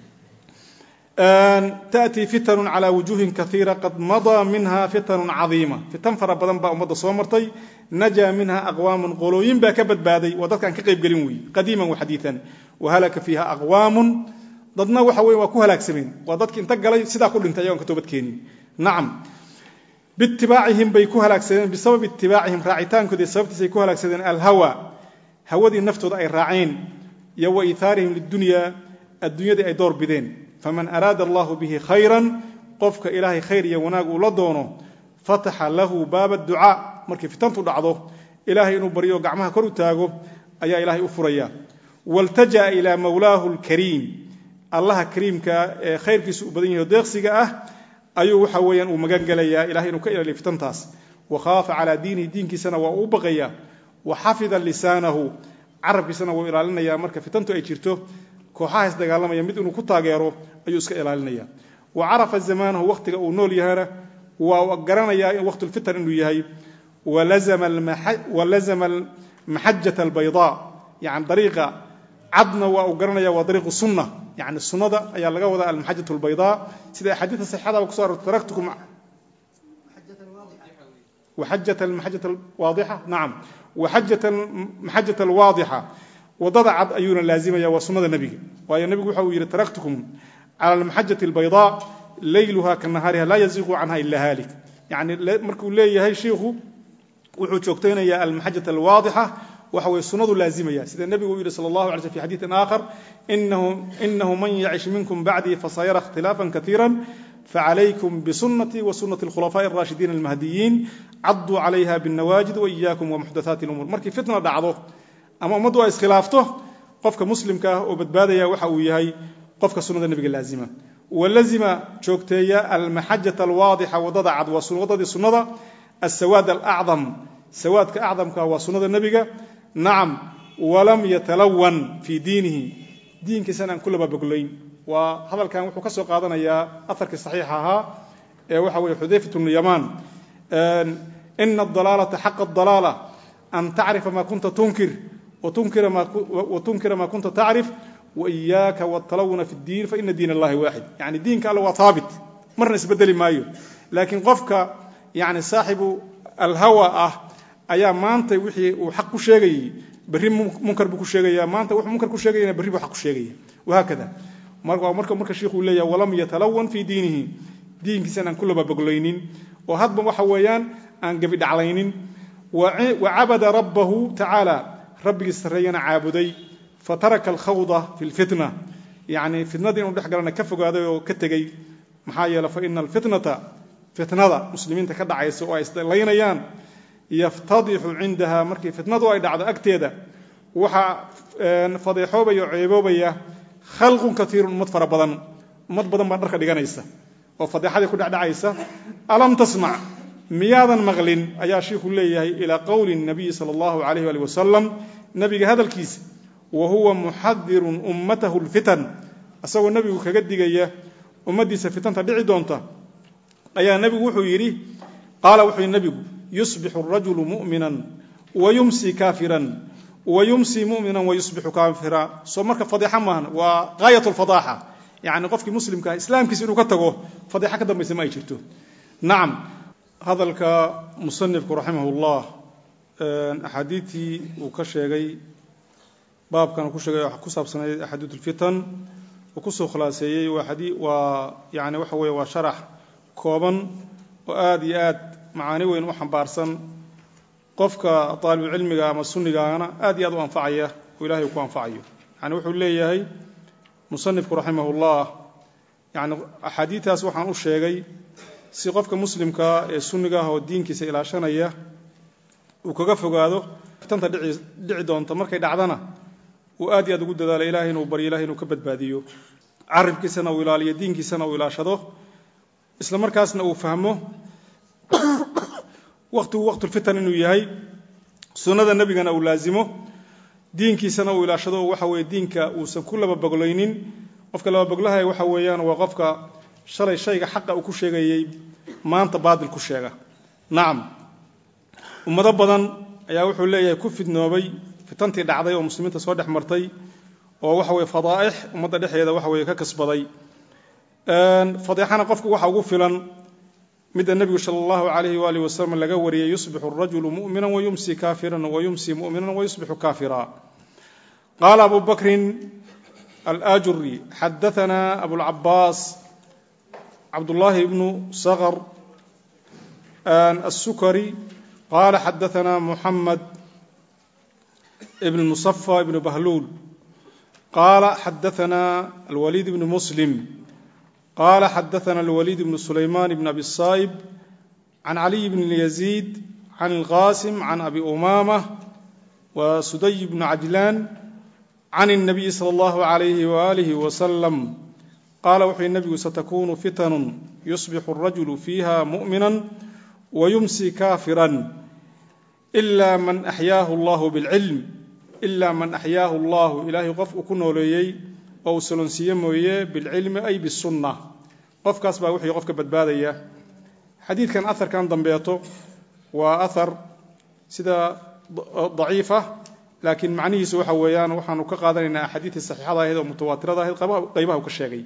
an taati fitanun ala wujuhin kathira qad mada minha fitanun azima fitan fara badan ba umada soo martay naja minha aqwamun quluyin ba ka badbaaday wadadkan ka qayb galin weey qadiiman wa hadithan wa halaka fiha aqwamun dadna waxa weey waa ku halaagsameen wadadka inta galay sida ku dhintay ayaan ka toobad keenin nacam باتباعهم بيكوها لاكسدين بسبب اتباعهم راعيتان كذي سبب سيكوها لاكسدين الهوى هودي النفط أي راعين يو إيثارهم للدنيا الدنيا دي أي دور بدين فمن أراد الله به خيرا قفك إلهي خير يوناق ولدونه فتح له باب الدعاء مركي في تنطو دعضه إلهي إنه بريو قعمها كرو تاغو أي إلهي أفريا والتجأ إلى مولاه الكريم الله كريم كخير كسوء بدين يدغسك أه أيوه حويا ومجنجليا إلهي نكيل لفتنتاس وخاف على دينه دين كسنة وأبغيا وحفظ لسانه عرب كسنة وإلالنا يا مركب فتنتو أي شرته كوحاس دجالما يمد إنه كتا جاره أيوسك إلالنا يا وعرف الزمان هو وقت أونول يهرة وقرنا يا وقت الفتن إنه يهي ولزم المح ولزم المحجة البيضاء يعني طريقة عدنا وقرنا يا وطريق السنة يعني السنة ده أي الله جوده المحجة البيضاء سيدا حديث الصحة وكسر تركتكم محجة الواضحة وحجة المحجة الواضحة نعم وحجة المحجة الواضحة وضع أيون اللازمة يا وسنة النبي ويا النبي يقول تركتكم على المحجة البيضاء ليلها كنهارها لا يزيغ عنها إلا هالك يعني مركو لي هاي شيخه وحوشوكتين يا المحجة الواضحة وهو السنة اللازمة يا سيدنا النبي يقول صلى الله عليه وسلم في حديث آخر إنه إنه من يعيش منكم بعدي فسيرى اختلافا كثيرا فعليكم بسنتي وسنة الخلفاء الراشدين المهديين عضوا عليها بالنواجذ وإياكم ومحدثات الأمور مركي فتنة دعضه أما مدوا إسخلافته قفك مسلم كه وبتبادية وحويهاي قفك سنة النبي اللازمة واللازمة شوكتية المحجة الواضحة وضع وسنة السنة السواد الأعظم سواد كأعظم كهو سنة النبي نعم ولم يتلون في دينه دين كسنة كل ما بقولين وهذا كان وحكسو قادنا يا أثر كصحيحها وحوي حذيفة بن اليمان إن الضلالة حق الضلالة أن تعرف ما كنت تنكر وتنكر ما وتنكر ما كنت تعرف وإياك والتلون في الدين فإن دين الله واحد يعني دين كله ثابت مرة نسبدل مايو لكن قفك يعني صاحب الهوى أه ayaa maanta wixii uu xaq ku sheegay bari munkar bu ku sheegaya maanta wuxuu munkar ku sheegayna bari bu xaq ku sheegaya waakada marka marka marka sheekhu leeyahay walam yatalawan fi diinihi diinkiisana aan kulaba baglaynin oo hadba waxa weeyaan aan gabi dhaclaynin wa abada rabbahu ta'ala rabbiga sarreeyana caabuday fataraka al-khawda fi al-fitna yani fitnada inuu dhex galana ka fogaaday oo ka tagay maxaa yeelay fa inal fitnata fitnada muslimiinta ka dhacaysa oo ay isleeynayaan يفتضح عندها مركي فتنة أي دعوة أكتيدا وح فضيحوبة يعيبوبة خلق كثير مدفر بدن مد بدن بدرك دجانيسة وفضيحة يكون دعيسة ألم تسمع ميادا مغلين أيا شيخ الله إلى قول النبي صلى الله عليه وآله وسلم نبي هذا الكيس wa huwa muxadirun ummatahu alfitan asagoo nabigu kaga digaya ummadiisa fitanta dhici doonta ayaa nabigu wuxuu yiri qaala wuxuu nabigu yusbixu ar-rajulu mu'minan wa yumsi kafiran wa yumsi mu'minan wa yusbixu kafiran soo marka fadiixa maahan waa gaayatu al-fadaaha yani qofkii muslimka islaamkiisa inuu ka tago fadiixa ka dambaysa ma ay jirto nacam hadalka musannifku rahimahullah ahadiithii uu ka sheegay baabkan ku sheegay wax ku saabsanay ahadithul fitan oo ku soo khulaaseeyay waa hadii waa yani waxa weeye waa sharax kooban oo aad iyo aad macaani weyn u xambaarsan qofka طالب cilmiga ama sunnigaana aad iyo aad u anfacaya oo Ilaahay ku anfacayo yani wuxuu leeyahay musannifku rahimahullah yani ahadiithas waxaan u sheegay si qofka muslimka ee sunniga ah oo diinkiisa ilaashanaya uu kaga fogaado fitanta dhici dhici doonta markay dhacdana uu aad iyo aad ugu dadaalo Ilaahay inuu bari Ilaahay inuu ka badbaadiyo carabkiisana uu ilaaliyo diinkiisana uu ilaashado isla markaasna uu fahmo waqti waqti fitan inuu yahay sunnada nabigana uu laazimo diinkiisana uu ilaashado waxa weeye diinka uu san ku laba baglaynin qofka laba baglahay waxa weeyaan waa qofka shalay shayga xaqa uu ku sheegayay maanta baadil ku sheega naam ummado badan ayaa wuxuu leeyahay ku fidnoobay fitantii dhacday oo muslimiinta soo dhex martay oo waxa weeye fadaa'ix ummadda dhexdeeda waxa weeye ka kasbaday een fadiixana qofku waxa ugu filan midda nabiga sallallahu alayhi wa alihi wasallam laga wariyay yusbihu ar-rajulu mu'minan wa yumsi kafiran wa yumsi mu'minan wa yusbihu kafira qala abu bakr al-ajurri hadathana abu al-abbas عبد الله بن صغر السكري قال حدثنا محمد ابن المصفى بن بهلول قال حدثنا الوليد بن مسلم قال حدثنا الوليد بن سليمان بن أبي الصائب عن علي بن يزيد عن القاسم عن أبي أمامة وسدي بن عجلان عن النبي صلى الله عليه وآله وسلم قال وحي النبي ستكون فتن يصبح الرجل فيها مؤمنا ويمسي كافرا إلا من أحياه الله بالعلم إلا من أحياه الله إلهي قف أكون وليي أو سلنسيا مويي بالعلم أي بالسنة قف كاسبا وحي قف كبدبادية حديث كان أثر كان ضمبيته وأثر سيدا ضعيفة لكن معنيه سوى حويان وحانو كقادرين أحاديث الصحيحة هذا ومتواترة هذا قيبها وكالشيغي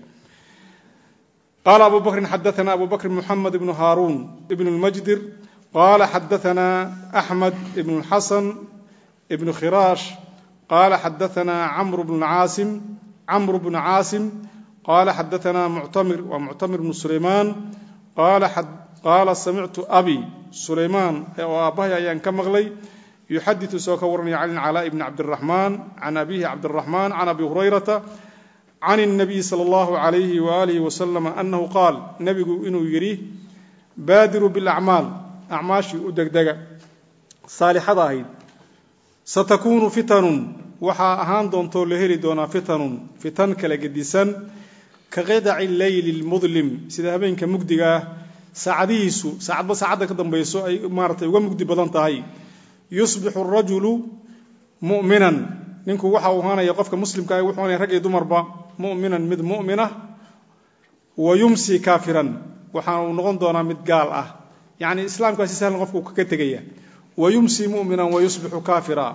قال أبو بكر حدثنا أبو بكر محمد بن هارون ابن المجدر قال حدثنا أحمد بن الحسن ابن خراش قال حدثنا عمرو بن عاصم عمرو بن عاصم قال حدثنا معتمر ومعتمر بن سليمان قال حد قال سمعت أبي سليمان وأباه أيان كمغلي يحدث سوكورني عن علاء بن عبد الرحمن عن أبيه عبد الرحمن عن أبي هريرة عن النبي صلى الله عليه وآله وسلم أنه قال نبي إنه يريه بادروا بالأعمال أعماشي أدقدق صالحة ضاهيد ستكون فتن وحا أهان دون طولهيري دونا فتن فتن كالقديسا كغدع الليل المظلم سيدهبين كمقدقة سعديسو سعد بسعدك دنبيسو أي مارتي ومقدي بدنتهاي يصبح الرجل مؤمنا نينكو waxa uu haanaya qofka muslimka ah wuxuu haanay rag iyo dumarba mu'minan mid mu'mina wa yumsi kafiran waxa uu noqon doona mid gaal ah yaani islaamku si sahlan qofku ka tagaya wa yumsi mu'minan wa yusbihu kafira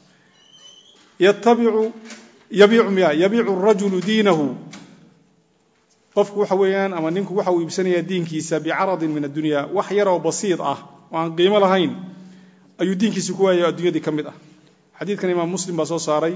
yattabi'u yabi'u miya yabi'u ar-rajulu diinahu qofku waxa weeyaan ama ninku waxa uu ibsanaya diinkiisa bi'arad min ad-dunya wax yar oo basiid ah oo aan qiimo lahayn ayuu diinkiisa ku waayo adduunyada kamid ah حديث كان إمام مسلم بصو صاري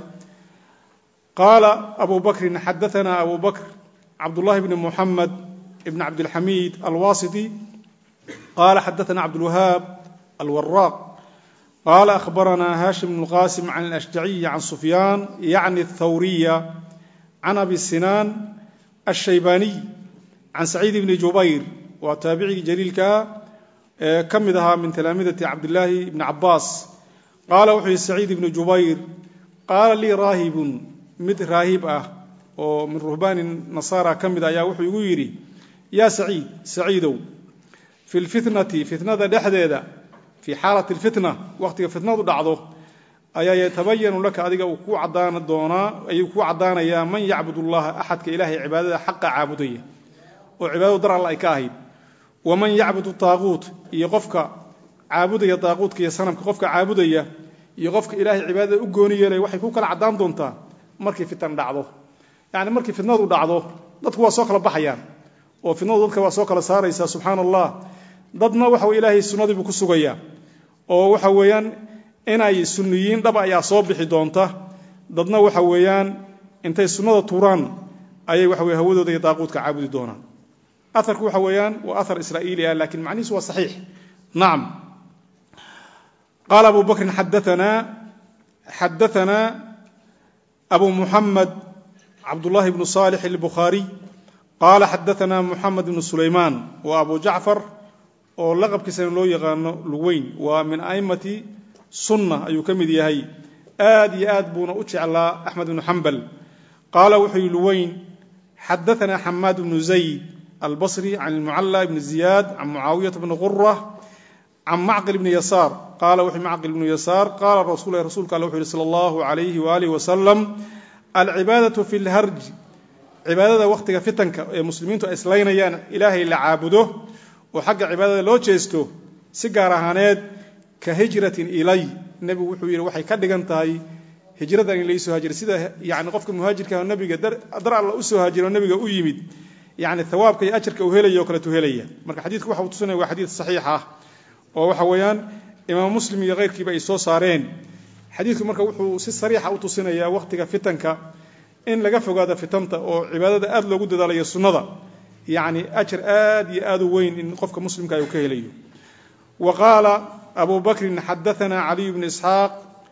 قال أبو بكر حدثنا أبو بكر عبد الله بن محمد بن عبد الحميد الواسطي قال حدثنا عبد الوهاب الوراق قال أخبرنا هاشم بن القاسم عن الأشجعي عن سفيان يعني الثورية عن أبي السنان الشيباني عن سعيد بن جبير وتابعي جليل كمدها من تلامذة عبد الله بن عباس قال وحي سعيد بن جبير قال لي راهب مد راهب اه ومن رهبان النصارى كمد يا وحي يغيري يا سعيد سعيدو في الفتنة فتنة دحديدا في حالة الفتنة وقت فتنة دعضو ayaa yatabayanu laka adiga uu ku cadaan doonaa ayuu ku cadaanayaa man yacbud allaha axadka ilaahay cibaadada xaqa caabudaya oo cibaadadu dar alla ay ka ahayd waman yacbudu taaquut iyo qofka caabudaya taaquutka iyo sanamka qofka caabudaya iyo qofka ilaahay cibaadada u gooni yeelay waxay ku kala cadaan doontaa markii fitan dhacdo yani markii fitnadu dhacdo dadku waa soo kala baxayaan oo fitnadu dadka waa soo kala saaraysaa subxaana allah dadna waxa weye ilaahay sunnadii buu ku sugayaa oo waxa weeyaan inay sunniyiin dhab ayaa soo bixi doonta dadna waxa weeyaan intay sunnada tuuraan ayay waxa weye hawadooda iyo daaquudka caabudi doonaan aharku waxa weeyaan waa ahar israa'iili ah laakiin macnihiisu waa saxiix nacam qaala abu bakrin xadaanaa xadaanaa abu muxamed cabdullahi bnu saalix albukhaariy qaala xadaanaa muxamed bnu sulaymaan wa abu jacfar oo laqabkiisana loo yaqaano luweyn waa min a'immati sunna ayuu ka mid yahay aad iyo aad buuna u jeclaa axmed ibnu xambal qaala wuxuu yihi luweyn xadaanaa xamaad bnu zayd albasri can almucalla ibni ziyaad can mucaawiyata bni qura can macqil ibni yasaar qaala wuxuu macqil ibnu yasaar qaala rasuul rasuulka alle wuxuu yihi sala allahu alayhi waalihi wasalam alcibaadatu fi lharji cibaadada wakhtiga fitanka ee muslimiintu ay islaynayaan ilaahay la caabudo oo xagga cibaadada loo jeesto si gaar ahaaneed ka hijratin ilay nebigu wuxuu yidhi waxay ka dhigan tahay hijradan in laysoo haajiray sida yani qofka muhaajirka nabiga dar alla u soo haajiro nabiga u yimid yani thawaabka iyo ajarka uu helaya oo kaleetu helaya marka xadiidku waxa uu tusinaya waa xadiid saxiix ah oo waxa weeyaan imaam muslim iyo keyrkiiba ay soo saareen xadiidku marka wuxuu si sariixa u tusinayaa wakhtiga fitanka in laga fogaado fitanta oo cibaadada aad loogu dadaalayo sunnada yani ajar aad iyo aad u weyn in qofka muslimka uu ka helayo wa qaala abu bakrin xadaanaa caliy bnu isxaaq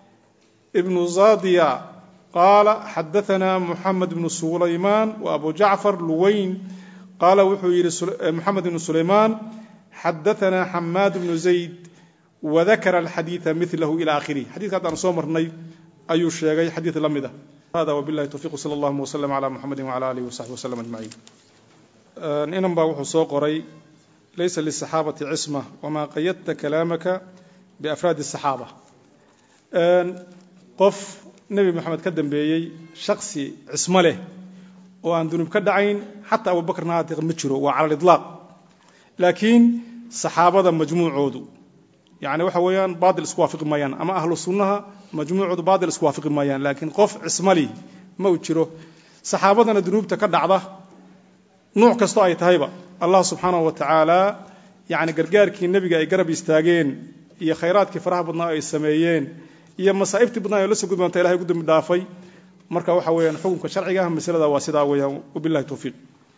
ibnu zadiya qaala xadaanaa muxamed bnu sulaymaan wa abu jacfar luweyn qaala wuxuu yidhi muxamed ibnu sulaymaan xadaanaa xamaad bnu zayd wadakara alxadiida milahu ila akhirih xadidka haddaan soo marnay ayuu sheegay xadiid la mid ah hada wabillahi tawfiiq sala allahuma waslm cala muxamedi wcala alihi wasaxbi waslm ajmaciin inan baa wuxuu soo qoray laysa lisaxaabati cisma wamaa qayadta kalaamaka biafraadi saxaaba qof nebi moxamed ka dambeeyey shaksi cismo leh oo aan dunuub ka dhacayn xataa abubakr naatiq ma jiro waa cala aliطlaaq laakiin saxaabada majmuucoodu yani waxa weeyaan baatil isku waafiqi maayaan ama ahlu sunnaha majmuucoodu baatil isku waafiqi maayaan laakiin qof cismali ma u jiro saxaabadana dunuubta ka dhacda nuuc kastoo ay tahayba allah subxaanahu wa tacaala yani gargaarkii nebiga ay garab istaageen iyo khayraadkii faraha badnaa ay sameeyeen iyo masaa'ibtii badnaa ee la soo gudbaanta ilahay ugu dambi dhaafay marka waxa weeyaan xukunka sharciga ah masalada waa sidaa weeyaan wabillahi tawfiiq